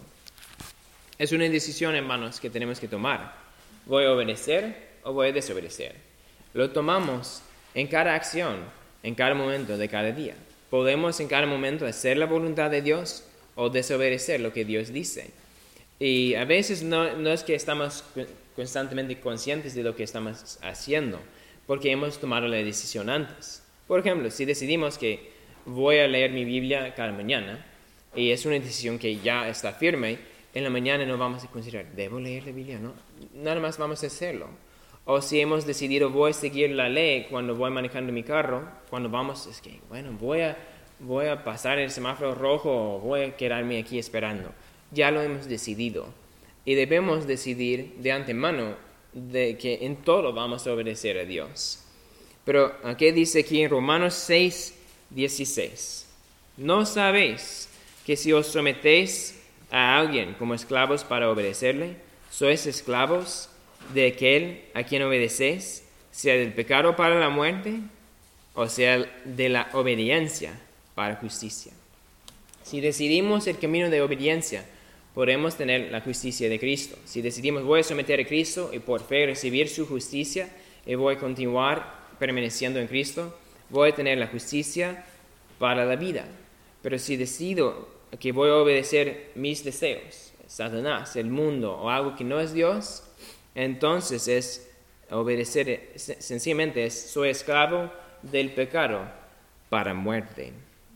Es una decisión, hermanos, que tenemos que tomar. ¿Voy a obedecer o voy a desobedecer? Lo tomamos en cada acción, en cada momento de cada día. Podemos en cada momento hacer la voluntad de Dios o desobedecer lo que Dios dice. Y a veces no, no es que estamos constantemente conscientes de lo que estamos haciendo, porque hemos tomado la decisión antes. Por ejemplo, si decidimos que voy a leer mi Biblia cada mañana, y es una decisión que ya está firme, en la mañana no vamos a considerar, ¿debo leer la Biblia? No, nada más vamos a hacerlo. O si hemos decidido, voy a seguir la ley cuando voy manejando mi carro, cuando vamos, es que, bueno, voy a, voy a pasar el semáforo rojo o voy a quedarme aquí esperando. Ya lo hemos decidido. Y debemos decidir de antemano de que en todo vamos a obedecer a Dios. Pero, ¿qué dice aquí en Romanos seis, dieciséis? ¿No sabéis que si os sometéis a alguien como esclavos para obedecerle, sois esclavos de aquel a quien obedecéis, sea del pecado para la muerte, o sea de la obediencia para justicia? Si decidimos el camino de obediencia, podemos tener la justicia de Cristo. Si decidimos, voy a someter a Cristo y por fe recibir su justicia, y voy a continuar permaneciendo en Cristo, voy a tener la justicia para la vida. Pero si decido que voy a obedecer mis deseos, Satanás, el mundo o algo que no es Dios, entonces es obedecer, sencillamente es, soy esclavo del pecado para muerte.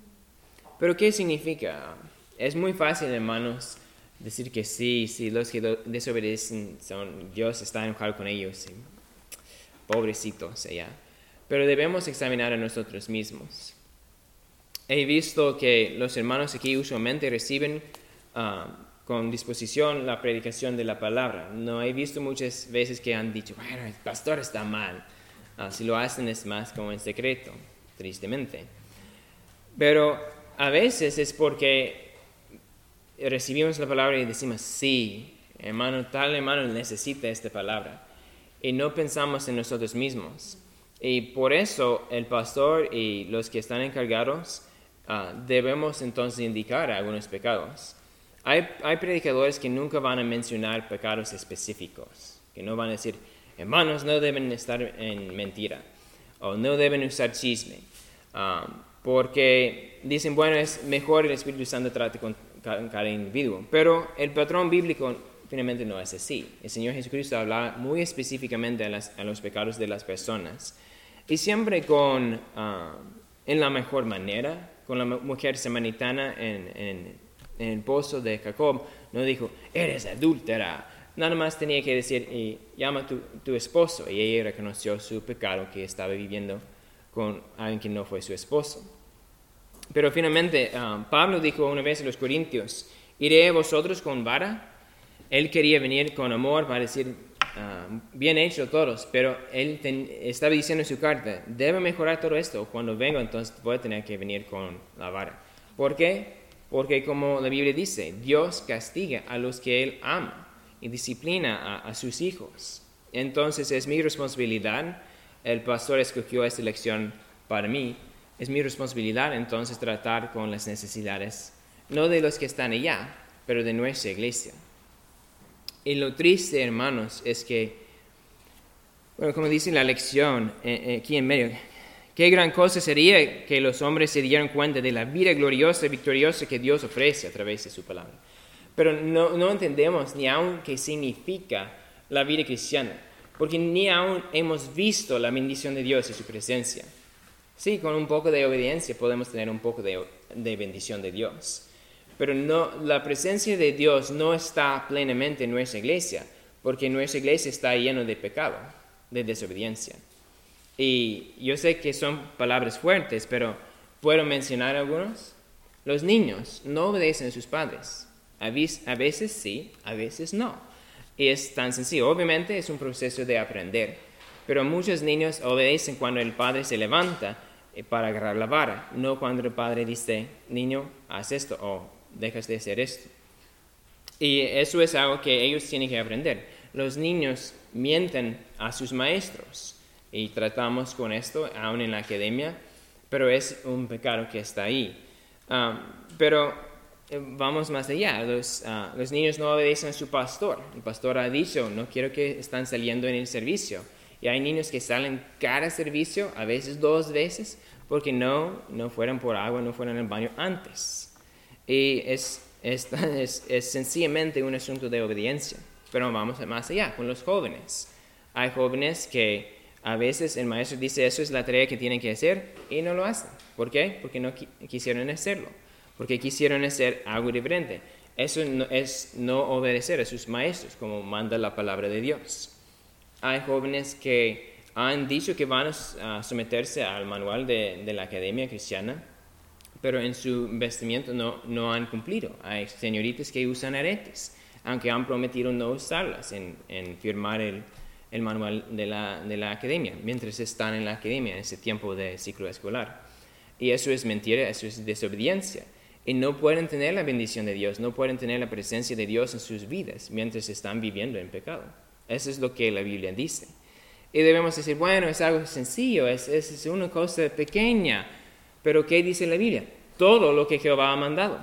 ¿Pero qué significa? Es muy fácil, hermanos, decir que sí, si los que desobedecen son, Dios está enojado con ellos, sí. Pobrecitos allá. Pero debemos examinar a nosotros mismos. He visto que los hermanos aquí usualmente reciben uh, con disposición la predicación de la palabra. No he visto muchas veces que han dicho, bueno, el pastor está mal. Uh, si lo hacen es más como en secreto, tristemente. Pero a veces es porque recibimos la palabra y decimos, sí, hermano, tal hermano necesita esta palabra. Y no pensamos en nosotros mismos. Y por eso el pastor y los que están encargados uh, debemos entonces indicar algunos pecados. Hay, hay predicadores que nunca van a mencionar pecados específicos, que no van a decir, hermanos no deben estar en mentira o no deben usar chisme, um, porque dicen, bueno, es mejor el Espíritu Santo trate con cada, cada individuo, pero el patrón bíblico finalmente no es así. El Señor Jesucristo habla muy específicamente a, las, a los pecados de las personas y siempre con, uh, en la mejor manera. Con la mujer samaritana en, en, en el pozo de Jacob, no dijo, eres adúltera. Nada más tenía que decir, y llama a tu, tu esposo. Y ella reconoció su pecado, que estaba viviendo con alguien que no fue su esposo. Pero finalmente, um, Pablo dijo una vez a los corintios, ¿iré a vosotros con vara? Él quería venir con amor para decir, uh, bien hecho todos, pero él ten, estaba diciendo en su carta, debe mejorar todo esto. Cuando vengo, entonces voy a tener que venir con la vara. ¿Por qué? Porque como la Biblia dice, Dios castiga a los que Él ama y disciplina a, a sus hijos. Entonces es mi responsabilidad, el pastor escogió esta lección para mí, es mi responsabilidad entonces tratar con las necesidades, no de los que están allá, pero de nuestra iglesia. Y lo triste, hermanos, es que, bueno, como dice la lección eh, aquí en medio, qué gran cosa sería que los hombres se dieran cuenta de la vida gloriosa y victoriosa que Dios ofrece a través de su palabra. Pero no, no entendemos ni aún qué significa la vida cristiana, porque ni aún hemos visto la bendición de Dios y su presencia. Sí, con un poco de obediencia podemos tener un poco de, de bendición de Dios. Pero no, la presencia de Dios no está plenamente en nuestra iglesia, porque nuestra iglesia está llena de pecado, de desobediencia. Y yo sé que son palabras fuertes, pero ¿puedo mencionar algunos? Los niños no obedecen a sus padres. A veces sí, a veces no. Y es tan sencillo. Obviamente es un proceso de aprender, pero muchos niños obedecen cuando el padre se levanta para agarrar la vara, no cuando el padre dice, niño, haz esto o dejas de hacer esto. Y eso es algo que ellos tienen que aprender. Los niños mienten a sus maestros y tratamos con esto aún en la academia, pero es un pecado que está ahí. Um, pero eh, vamos más allá. Los, uh, los niños no obedecen a su pastor. El pastor ha dicho, no quiero que están saliendo en el servicio. Y hay niños que salen cada servicio, a veces dos veces, porque no, no fueron por agua, no fueron al baño antes. Y es, es, es, es sencillamente un asunto de obediencia. Pero vamos más allá, con los jóvenes. Hay jóvenes que a veces el maestro dice, eso es la tarea que tienen que hacer, y no lo hacen. ¿Por qué? Porque no qui- quisieron hacerlo. Porque quisieron hacer algo diferente. Eso no, es no obedecer a sus maestros, como manda la palabra de Dios. Hay jóvenes que han dicho que van a someterse al manual de, de la academia cristiana, pero en su vestimiento no, no han cumplido. Hay señoritas que usan aretes, aunque han prometido no usarlas en, en firmar el, el manual de la, de la academia, mientras están en la academia en ese tiempo de ciclo escolar. Y eso es mentira, eso es desobediencia. Y no pueden tener la bendición de Dios, no pueden tener la presencia de Dios en sus vidas mientras están viviendo en pecado. Eso es lo que la Biblia dice. Y debemos decir, bueno, es algo sencillo, es, es una cosa pequeña. Pero ¿qué dice la Biblia? Todo lo que Jehová ha mandado.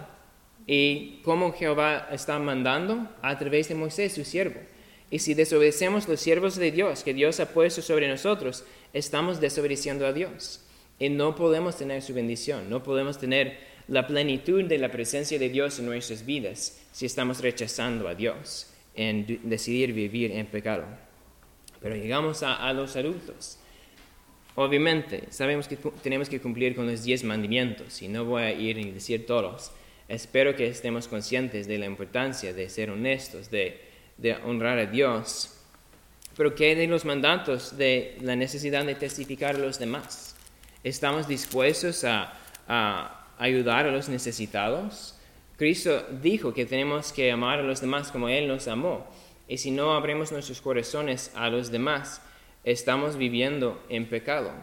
¿Y cómo Jehová está mandando? A través de Moisés, su siervo. Y si desobedecemos los siervos de Dios, que Dios ha puesto sobre nosotros, estamos desobedeciendo a Dios. Y no podemos tener su bendición, no podemos tener la plenitud de la presencia de Dios en nuestras vidas si estamos rechazando a Dios en decidir vivir en pecado. Pero llegamos a, a los adultos. Obviamente, sabemos que tenemos que cumplir con los diez mandamientos y no voy a ir y decir todos. Espero que estemos conscientes de la importancia de ser honestos, de, de honrar a Dios. Pero ¿qué de los mandatos de la necesidad de testificar a los demás? ¿Estamos dispuestos a, a ayudar a los necesitados? Cristo dijo que tenemos que amar a los demás como Él nos amó. Y si no abrimos nuestros corazones a los demás, estamos viviendo en pecado.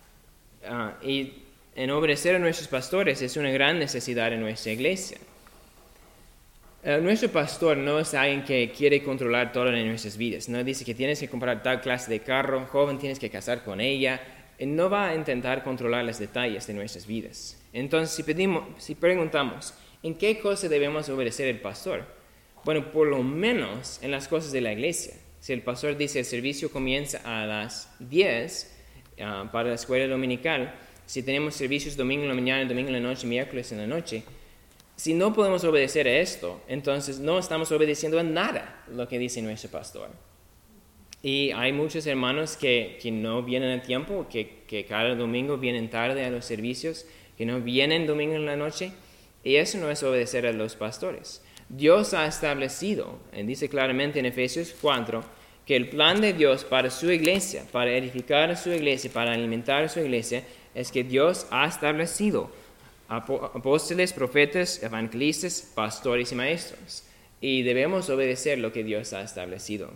Uh, y en obedecer a nuestros pastores es una gran necesidad en nuestra iglesia. Uh, nuestro pastor no es alguien que quiere controlar todo en nuestras vidas. No dice que tienes que comprar tal clase de carro, joven, tienes que casar con ella. Él no va a intentar controlar los detalles de nuestras vidas. Entonces, si, pedimos, si preguntamos, ¿en qué cosa debemos obedecer al pastor? Bueno, por lo menos en las cosas de la iglesia. Si el pastor dice el servicio comienza a las diez uh, para la escuela dominical, si tenemos servicios domingo en la mañana, domingo en la noche, miércoles en la noche, si no podemos obedecer a esto, entonces no estamos obedeciendo a nada lo que dice nuestro pastor. Y hay muchos hermanos que, que no vienen a tiempo, que, que cada domingo vienen tarde a los servicios, que no vienen domingo en la noche, y eso no es obedecer a los pastores. Dios ha establecido, y dice claramente en Efesios cuatro, que el plan de Dios para su iglesia, para edificar su iglesia, para alimentar su iglesia, es que Dios ha establecido apóstoles, profetas, evangelistas, pastores y maestros. Y debemos obedecer lo que Dios ha establecido.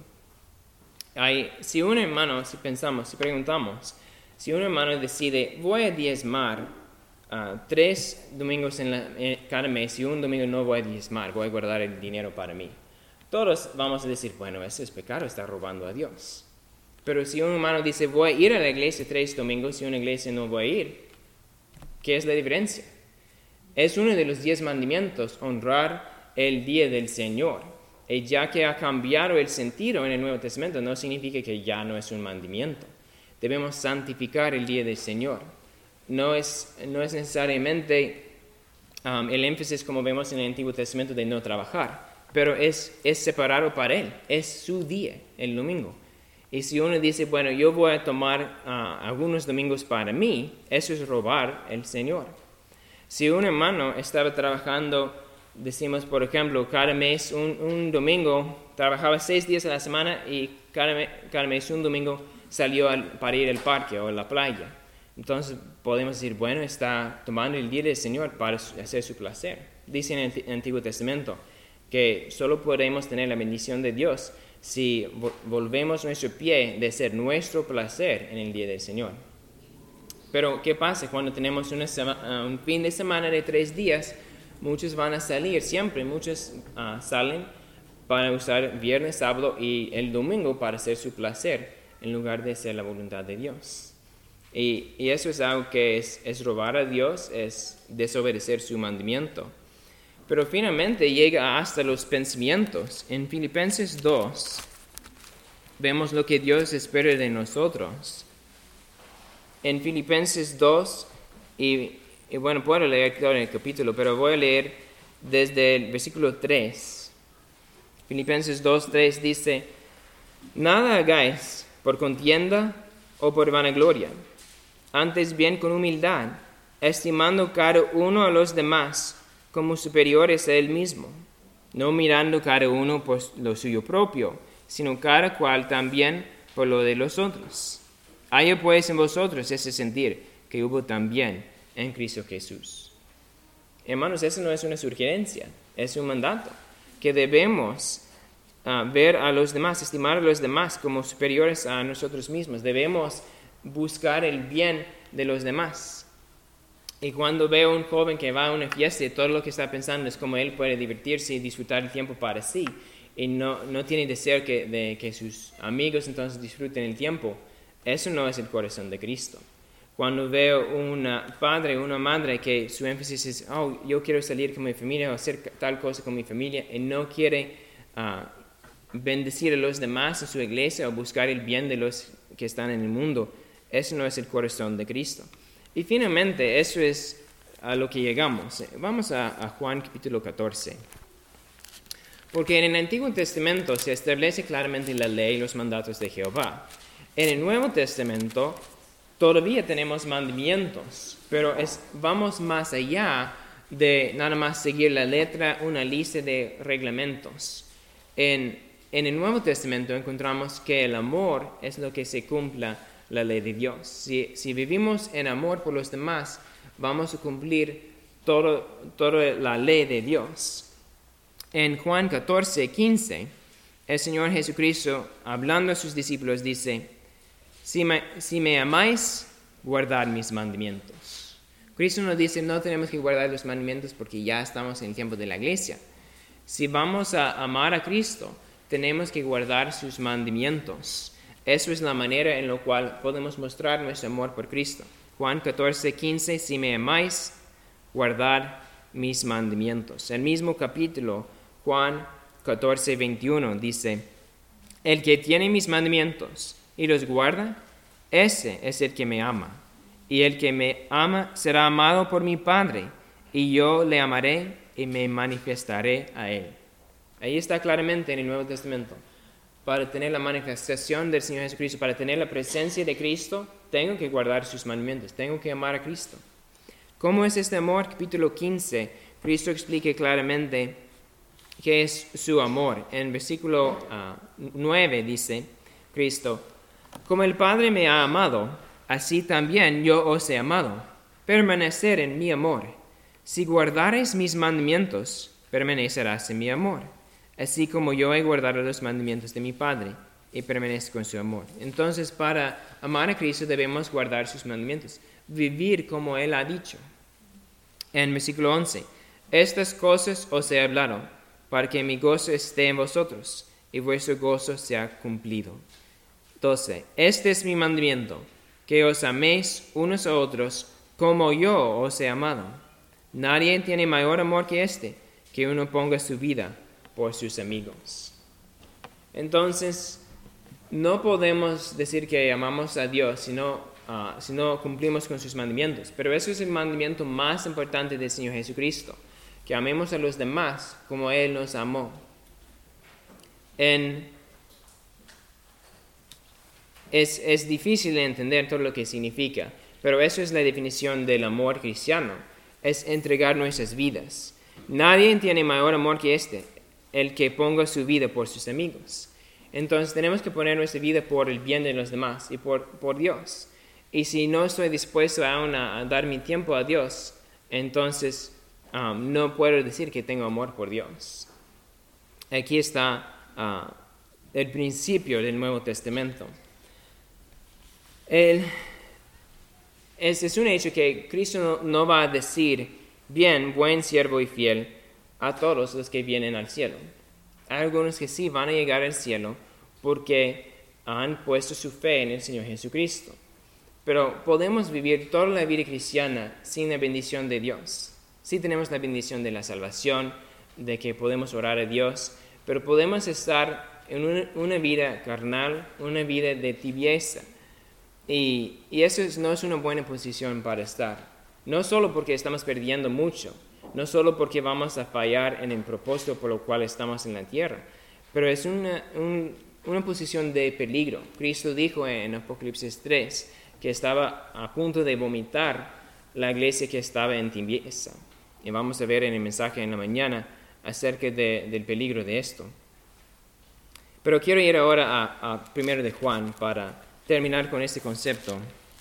Hay, si un hermano, si pensamos, si preguntamos, si un hermano decide, voy a diezmar uh, tres domingos en la, eh, cada mes y un domingo no voy a diezmar, voy a guardar el dinero para mí. Todos vamos a decir, bueno, ese es pecado, está robando a Dios. Pero si un hermano dice, voy a ir a la iglesia tres domingos y una iglesia no voy a ir, ¿qué es la diferencia? Es uno de los diez mandamientos, honrar el día del Señor. Y ya que ha cambiado el sentido en el Nuevo Testamento, no significa que ya no es un mandamiento. Debemos santificar el día del Señor. No es, no es necesariamente um, el énfasis, como vemos en el Antiguo Testamento, de no trabajar, pero es, es separado para Él. Es su día, el domingo. Y si uno dice, bueno, yo voy a tomar uh, algunos domingos para mí, eso es robar el Señor. Si un hermano estaba trabajando, decimos, por ejemplo, cada mes, un, un domingo, trabajaba seis días a la semana y cada, me, cada mes, un domingo, salió al, para ir al parque o a la playa. Entonces, podemos decir, bueno, está tomando el día del Señor para hacer su placer. Dice en el Antiguo Testamento que solo podemos tener la bendición de Dios si volvemos nuestro pie de ser nuestro placer en el día del Señor. Pero, ¿qué pasa cuando tenemos una sema, un fin de semana de tres días? Muchos van a salir, siempre muchos uh, salen para usar viernes, sábado y el domingo para hacer su placer en lugar de hacer la voluntad de Dios. Y, y eso es algo que es, es robar a Dios, es desobedecer su mandamiento. Pero finalmente llega hasta los pensamientos. En Filipenses dos vemos lo que Dios espera de nosotros. En Filipenses dos, y, y bueno, puedo leer todo el capítulo, pero voy a leer desde el versículo tres. Filipenses dos, tres dice, nada hagáis por contienda o por vanagloria, antes bien con humildad, estimando cada uno a los demás como superiores a él mismo, no mirando cada uno por lo suyo propio, sino cada cual también por lo de los otros. Haya pues en vosotros ese sentir que hubo también en Cristo Jesús. Hermanos, eso no es una sugerencia, es un mandato, que debemos uh, ver a los demás, estimar a los demás como superiores a nosotros mismos. Debemos buscar el bien de los demás. Y cuando veo a un joven que va a una fiesta y todo lo que está pensando es cómo él puede divertirse y disfrutar el tiempo para sí, y no, no tiene deseo que, de que sus amigos entonces disfruten el tiempo, eso no es el corazón de Cristo. Cuando veo un padre o una madre que su énfasis es, oh, yo quiero salir con mi familia o hacer tal cosa con mi familia, y no quiere uh, bendecir a los demás en su iglesia o buscar el bien de los que están en el mundo, eso no es el corazón de Cristo. Y finalmente, eso es a lo que llegamos. Vamos a, a Juan capítulo catorce. Porque en el Antiguo Testamento se establece claramente la ley y los mandatos de Jehová. En el Nuevo Testamento todavía tenemos mandamientos, pero es, vamos más allá de nada más seguir la letra, una lista de reglamentos. En, en el Nuevo Testamento encontramos que el amor es lo que se cumpla la ley de Dios. Si, si vivimos en amor por los demás, vamos a cumplir todo, toda la ley de Dios. En Juan catorce, quince, el Señor Jesucristo, hablando a sus discípulos, dice, si me, si me amáis, guardad mis mandamientos. Cristo nos dice, no tenemos que guardar los mandamientos porque ya estamos en el tiempo de la iglesia. Si vamos a amar a Cristo, tenemos que guardar sus mandamientos. Eso es la manera en la cual podemos mostrar nuestro amor por Cristo. Juan catorce, quince, si me amáis, guardad mis mandamientos. El mismo capítulo, Juan catorce, veintiuno, dice, El que tiene mis mandamientos y los guarda, ese es el que me ama. Y el que me ama será amado por mi Padre, y yo le amaré y me manifestaré a él. Ahí está claramente en el Nuevo Testamento. Para tener la manifestación del Señor Jesucristo, para tener la presencia de Cristo, tengo que guardar sus mandamientos, tengo que amar a Cristo. ¿Cómo es este amor? Capítulo quince, Cristo explica claramente qué es su amor. En versículo uh, nueve dice Cristo, como el Padre me ha amado, así también yo os he amado. Permanecer en mi amor. Si guardareis mis mandamientos, permanecerás en mi amor, así como yo he guardado los mandamientos de mi Padre y permanezco en su amor. Entonces, para amar a Cristo debemos guardar sus mandamientos, vivir como Él ha dicho. En versículo once, estas cosas os he hablado, para que mi gozo esté en vosotros y vuestro gozo sea cumplido. doce, este es mi mandamiento, que os améis unos a otros como yo os he amado. Nadie tiene mayor amor que este, que uno ponga su vida por sus amigos. Entonces, no podemos decir que amamos a Dios si no, uh, si no cumplimos con sus mandamientos. Pero eso es el mandamiento más importante del Señor Jesucristo, que amemos a los demás como Él nos amó. En, es, es difícil de entender todo lo que significa, pero eso es la definición del amor cristiano, es entregar nuestras vidas. Nadie tiene mayor amor que este, el que ponga su vida por sus amigos. Entonces tenemos que poner nuestra vida por el bien de los demás y por, por Dios. Y si no estoy dispuesto aún a, a dar mi tiempo a Dios, entonces um, no puedo decir que tengo amor por Dios. Aquí está uh, el principio del Nuevo Testamento. El, es, es un hecho que Cristo no, no va a decir, bien, buen siervo y fiel, a todos los que vienen al cielo. Hay algunos que sí van a llegar al cielo porque han puesto su fe en el Señor Jesucristo. Pero podemos vivir toda la vida cristiana sin la bendición de Dios. Sí tenemos la bendición de la salvación, de que podemos orar a Dios, pero podemos estar en una, una vida carnal, una vida de tibieza. Y, y eso es, no es una buena posición para estar. No solo porque estamos perdiendo mucho, no solo porque vamos a fallar en el propósito por lo cual estamos en la tierra, pero es una, un, una posición de peligro. Cristo dijo en Apocalipsis tres que estaba a punto de vomitar la iglesia que estaba en tibieza. Y vamos a ver en el mensaje en la mañana acerca de, del peligro de esto. Pero quiero ir ahora a, a primero de Juan para terminar con este concepto.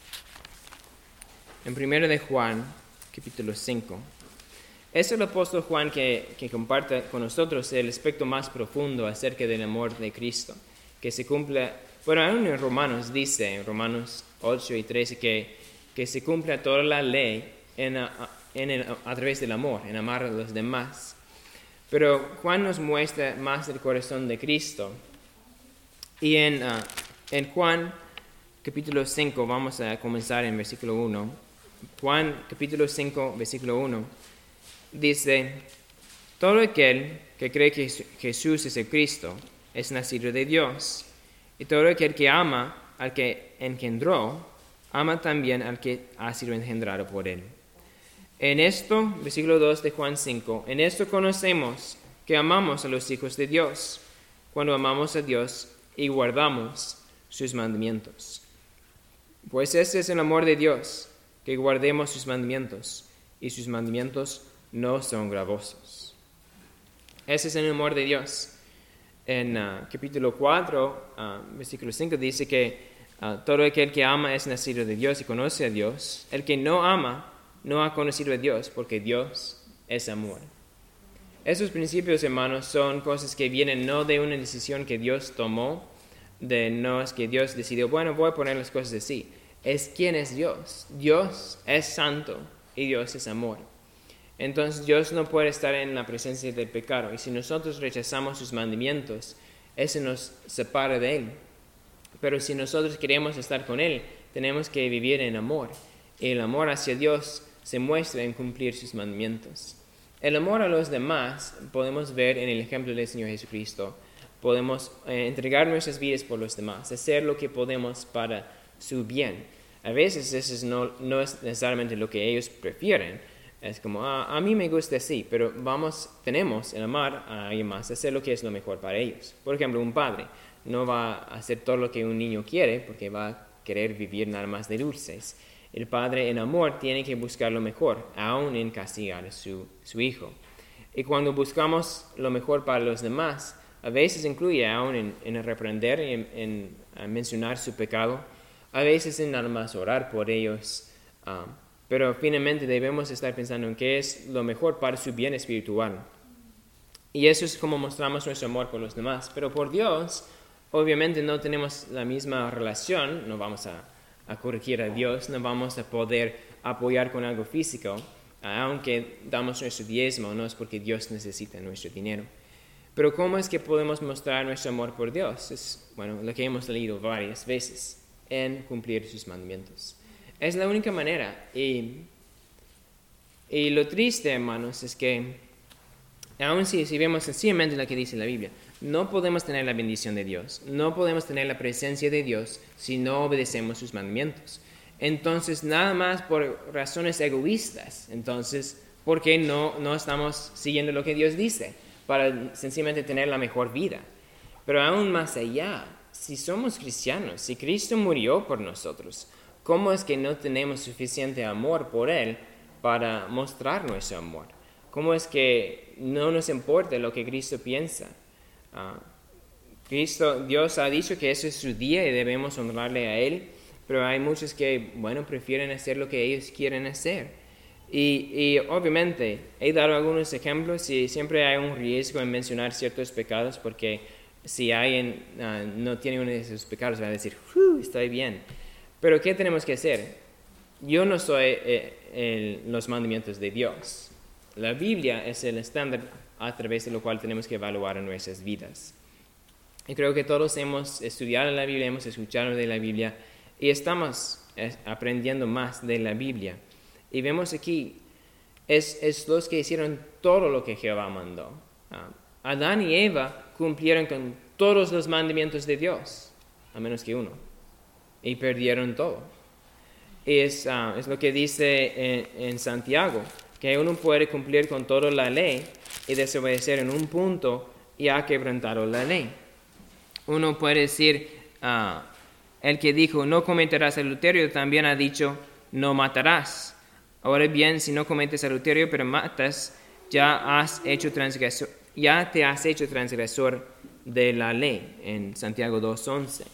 En primero de Juan, capítulo cinco. Es el apóstol Juan que, que comparte con nosotros el aspecto más profundo acerca del amor de Cristo, que se cumple, bueno, aún en Romanos dice, en Romanos ocho y trece, que, que se cumpla toda la ley en, a, en el, a través del amor, en amar a los demás. Pero Juan nos muestra más el corazón de Cristo. Y en, uh, en Juan, capítulo cinco, vamos a comenzar en versículo uno. Juan, capítulo cinco, versículo uno. Dice, todo aquel que cree que Jesús es el Cristo es nacido de Dios, y todo aquel que ama al que engendró, ama también al que ha sido engendrado por él. En esto, versículo dos de Juan cinco, en esto conocemos que amamos a los hijos de Dios, cuando amamos a Dios y guardamos sus mandamientos. Pues este es el amor de Dios, que guardemos sus mandamientos, y sus mandamientos no son gravosos. Ese es el amor de Dios. En uh, capítulo cuatro, uh, versículo cinco, dice que uh, todo aquel que ama es nacido de Dios y conoce a Dios. El que no ama no ha conocido a Dios, porque Dios es amor. Esos principios, hermanos, son cosas que vienen no de una decisión que Dios tomó, de no es que Dios decidió, bueno, voy a poner las cosas así. Es quién es Dios. Dios es santo y Dios es amor. Entonces Dios no puede estar en la presencia del pecado. Y si nosotros rechazamos sus mandamientos, eso nos separa de Él. Pero si nosotros queremos estar con Él, tenemos que vivir en amor. Y el amor hacia Dios se muestra en cumplir sus mandamientos. El amor a los demás podemos ver en el ejemplo del Señor Jesucristo. podemos eh, entregar nuestras vidas por los demás, hacer lo que podemos para su bien. A veces eso no, no es necesariamente lo que ellos prefieren. Es como, ah, a mí me gusta así, pero vamos, tenemos en amar a alguien más, hacer lo que es lo mejor para ellos. Por ejemplo, un padre no va a hacer todo lo que un niño quiere porque va a querer vivir nada más de dulces. El padre en amor tiene que buscar lo mejor, aún en castigar a su, su hijo. Y cuando buscamos lo mejor para los demás, a veces incluye aún en, en reprender y en, en, en mencionar su pecado, a veces en nada más orar por ellos. Um, pero finalmente debemos estar pensando en qué es lo mejor para su bien espiritual. Y eso es como mostramos nuestro amor por los demás. Pero por Dios, obviamente no tenemos la misma relación, no vamos a, a corregir a Dios, no vamos a poder apoyar con algo físico, aunque damos nuestro diezmo, no es porque Dios necesita nuestro dinero. Pero ¿cómo es que podemos mostrar nuestro amor por Dios? Es, bueno, lo que hemos leído varias veces, en cumplir sus mandamientos. Es la única manera. Y, y lo triste, hermanos, es que, aun si, si vemos sencillamente lo que dice la Biblia, no podemos tener la bendición de Dios, no podemos tener la presencia de Dios si no obedecemos sus mandamientos. Entonces, nada más por razones egoístas, entonces, ¿por qué no, no estamos siguiendo lo que Dios dice? Para sencillamente tener la mejor vida. Pero aún más allá, si somos cristianos, si Cristo murió por nosotros, ¿cómo es que no tenemos suficiente amor por Él para mostrar nuestro amor? ¿Cómo es que no nos importa lo que Cristo piensa? Uh, Cristo, Dios ha dicho que ese es su día y debemos honrarle a Él, pero hay muchos que, bueno, prefieren hacer lo que ellos quieren hacer. Y, y obviamente, he dado algunos ejemplos y siempre hay un riesgo en mencionar ciertos pecados porque si alguien uh, no tiene uno de esos pecados va a decir, estoy bien. Pero ¿qué tenemos que hacer? Yo no soy eh, el, los mandamientos de Dios. La Biblia es el estándar a través de lo cual tenemos que evaluar en nuestras vidas. Y creo que todos hemos estudiado la Biblia, hemos escuchado de la Biblia y estamos aprendiendo más de la Biblia. Y vemos aquí, es, es los que hicieron todo lo que Jehová mandó. Uh, Adán y Eva cumplieron con todos los mandamientos de Dios, a menos que uno, y perdieron todo. Y es, uh, es lo que dice en, en Santiago, que uno puede cumplir con toda la ley y desobedecer en un punto y ha quebrantado la ley. Uno puede decir, uh, el que dijo no cometerás adulterio también ha dicho no matarás. Ahora bien, si no cometes adulterio pero matas, ya has hecho transgresor, ya te has hecho transgresor de la ley, en Santiago dos once.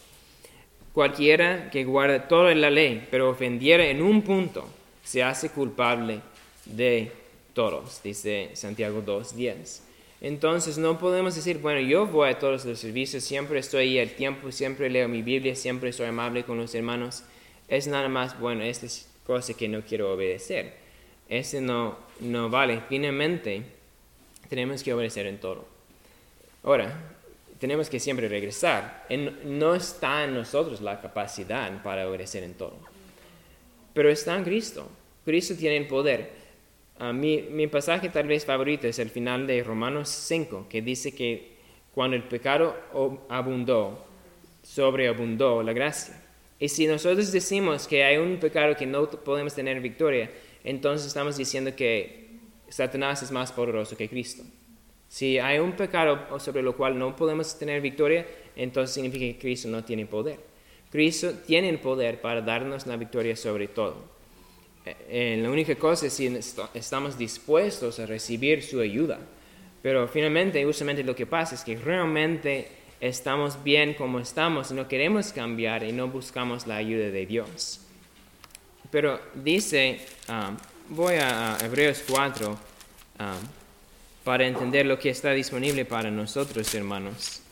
Cualquiera que guarde toda la ley, pero ofendiera en un punto, se hace culpable de todos, dice Santiago dos diez. Entonces no podemos decir, bueno, yo voy a todos los servicios, siempre estoy ahí al tiempo, siempre leo mi Biblia, siempre soy amable con los hermanos. Es nada más, bueno, esta es cosa que no quiero obedecer. Ese no, no vale. Finalmente, tenemos que obedecer en todo. Ahora, tenemos que siempre regresar. En, no está en nosotros la capacidad para obedecer en todo. Pero está en Cristo. Cristo tiene el poder. Uh, mi, mi pasaje tal vez favorito es el final de Romanos cinco, que dice que cuando el pecado abundó, sobreabundó la gracia. Y si nosotros decimos que hay un pecado que no podemos tener victoria, entonces estamos diciendo que Satanás es más poderoso que Cristo. Si hay un pecado sobre lo cual no podemos tener victoria, entonces significa que Cristo no tiene poder. Cristo tiene el poder para darnos la victoria sobre todo. Eh, la única cosa es si estamos dispuestos a recibir su ayuda. Pero finalmente, justamente lo que pasa es que realmente estamos bien como estamos y no queremos cambiar y no buscamos la ayuda de Dios. Pero dice, um, voy a Hebreos cuatro um, para entender lo que está disponible para nosotros, hermanos.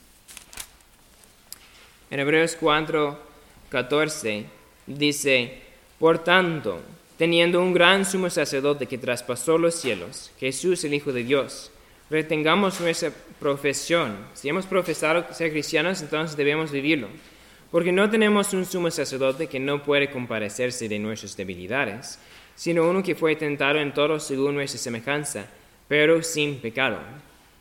En Hebreos cuatro catorce dice, por tanto, teniendo un gran sumo sacerdote que traspasó los cielos, Jesús el Hijo de Dios, retengamos nuestra profesión. Si hemos profesado ser cristianos, entonces debemos vivirlo. Porque no tenemos un sumo sacerdote que no puede compadecerse de nuestras debilidades, sino uno que fue tentado en todo según nuestra semejanza, pero sin pecado.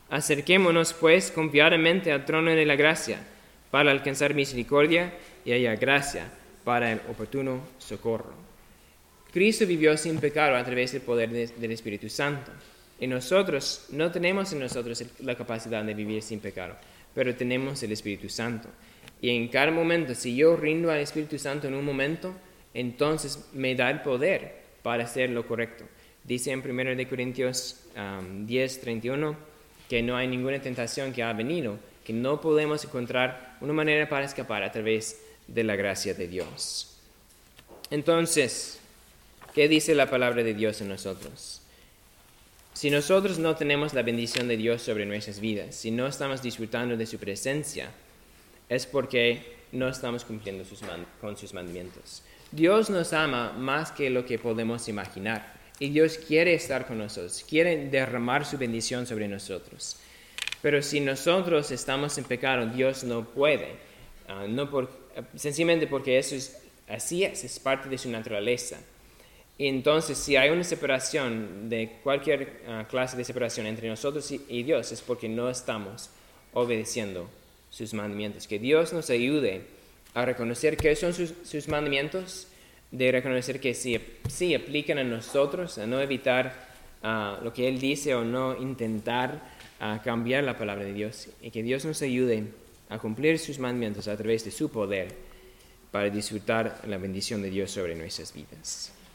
Acerquémonos, pues, confiadamente al trono de la gracia, para alcanzar misericordia y hallar gracia para el oportuno socorro. Cristo vivió sin pecado a través del poder de, del Espíritu Santo. Y nosotros no tenemos en nosotros la capacidad de vivir sin pecado, pero tenemos el Espíritu Santo. Y en cada momento, si yo rindo al Espíritu Santo en un momento, entonces me da el poder para hacer lo correcto. Dice en primero de Corintios um, diez, treinta y uno, que no hay ninguna tentación que ha venido, que no podemos encontrar una manera para escapar a través de la gracia de Dios. Entonces, ¿qué dice la palabra de Dios en nosotros? Si nosotros no tenemos la bendición de Dios sobre nuestras vidas, si no estamos disfrutando de su presencia, es porque no estamos cumpliendo sus mand- con sus mandamientos. Dios nos ama más que lo que podemos imaginar. Y Dios quiere estar con nosotros, quiere derramar su bendición sobre nosotros. Pero si nosotros estamos en pecado, Dios no puede. Uh, no por, uh, sencillamente porque eso es, así es, es parte de su naturaleza. Y entonces, si hay una separación de cualquier uh, clase de separación entre nosotros y, y Dios, es porque no estamos obedeciendo sus mandamientos. Que Dios nos ayude a reconocer qué son sus, sus mandamientos, de reconocer que sí, sí aplican a nosotros, a no evitar uh, lo que Él dice o no intentar uh, cambiar la palabra de Dios. Y que Dios nos ayude a cumplir sus mandamientos a través de su poder para disfrutar la bendición de Dios sobre nuestras vidas.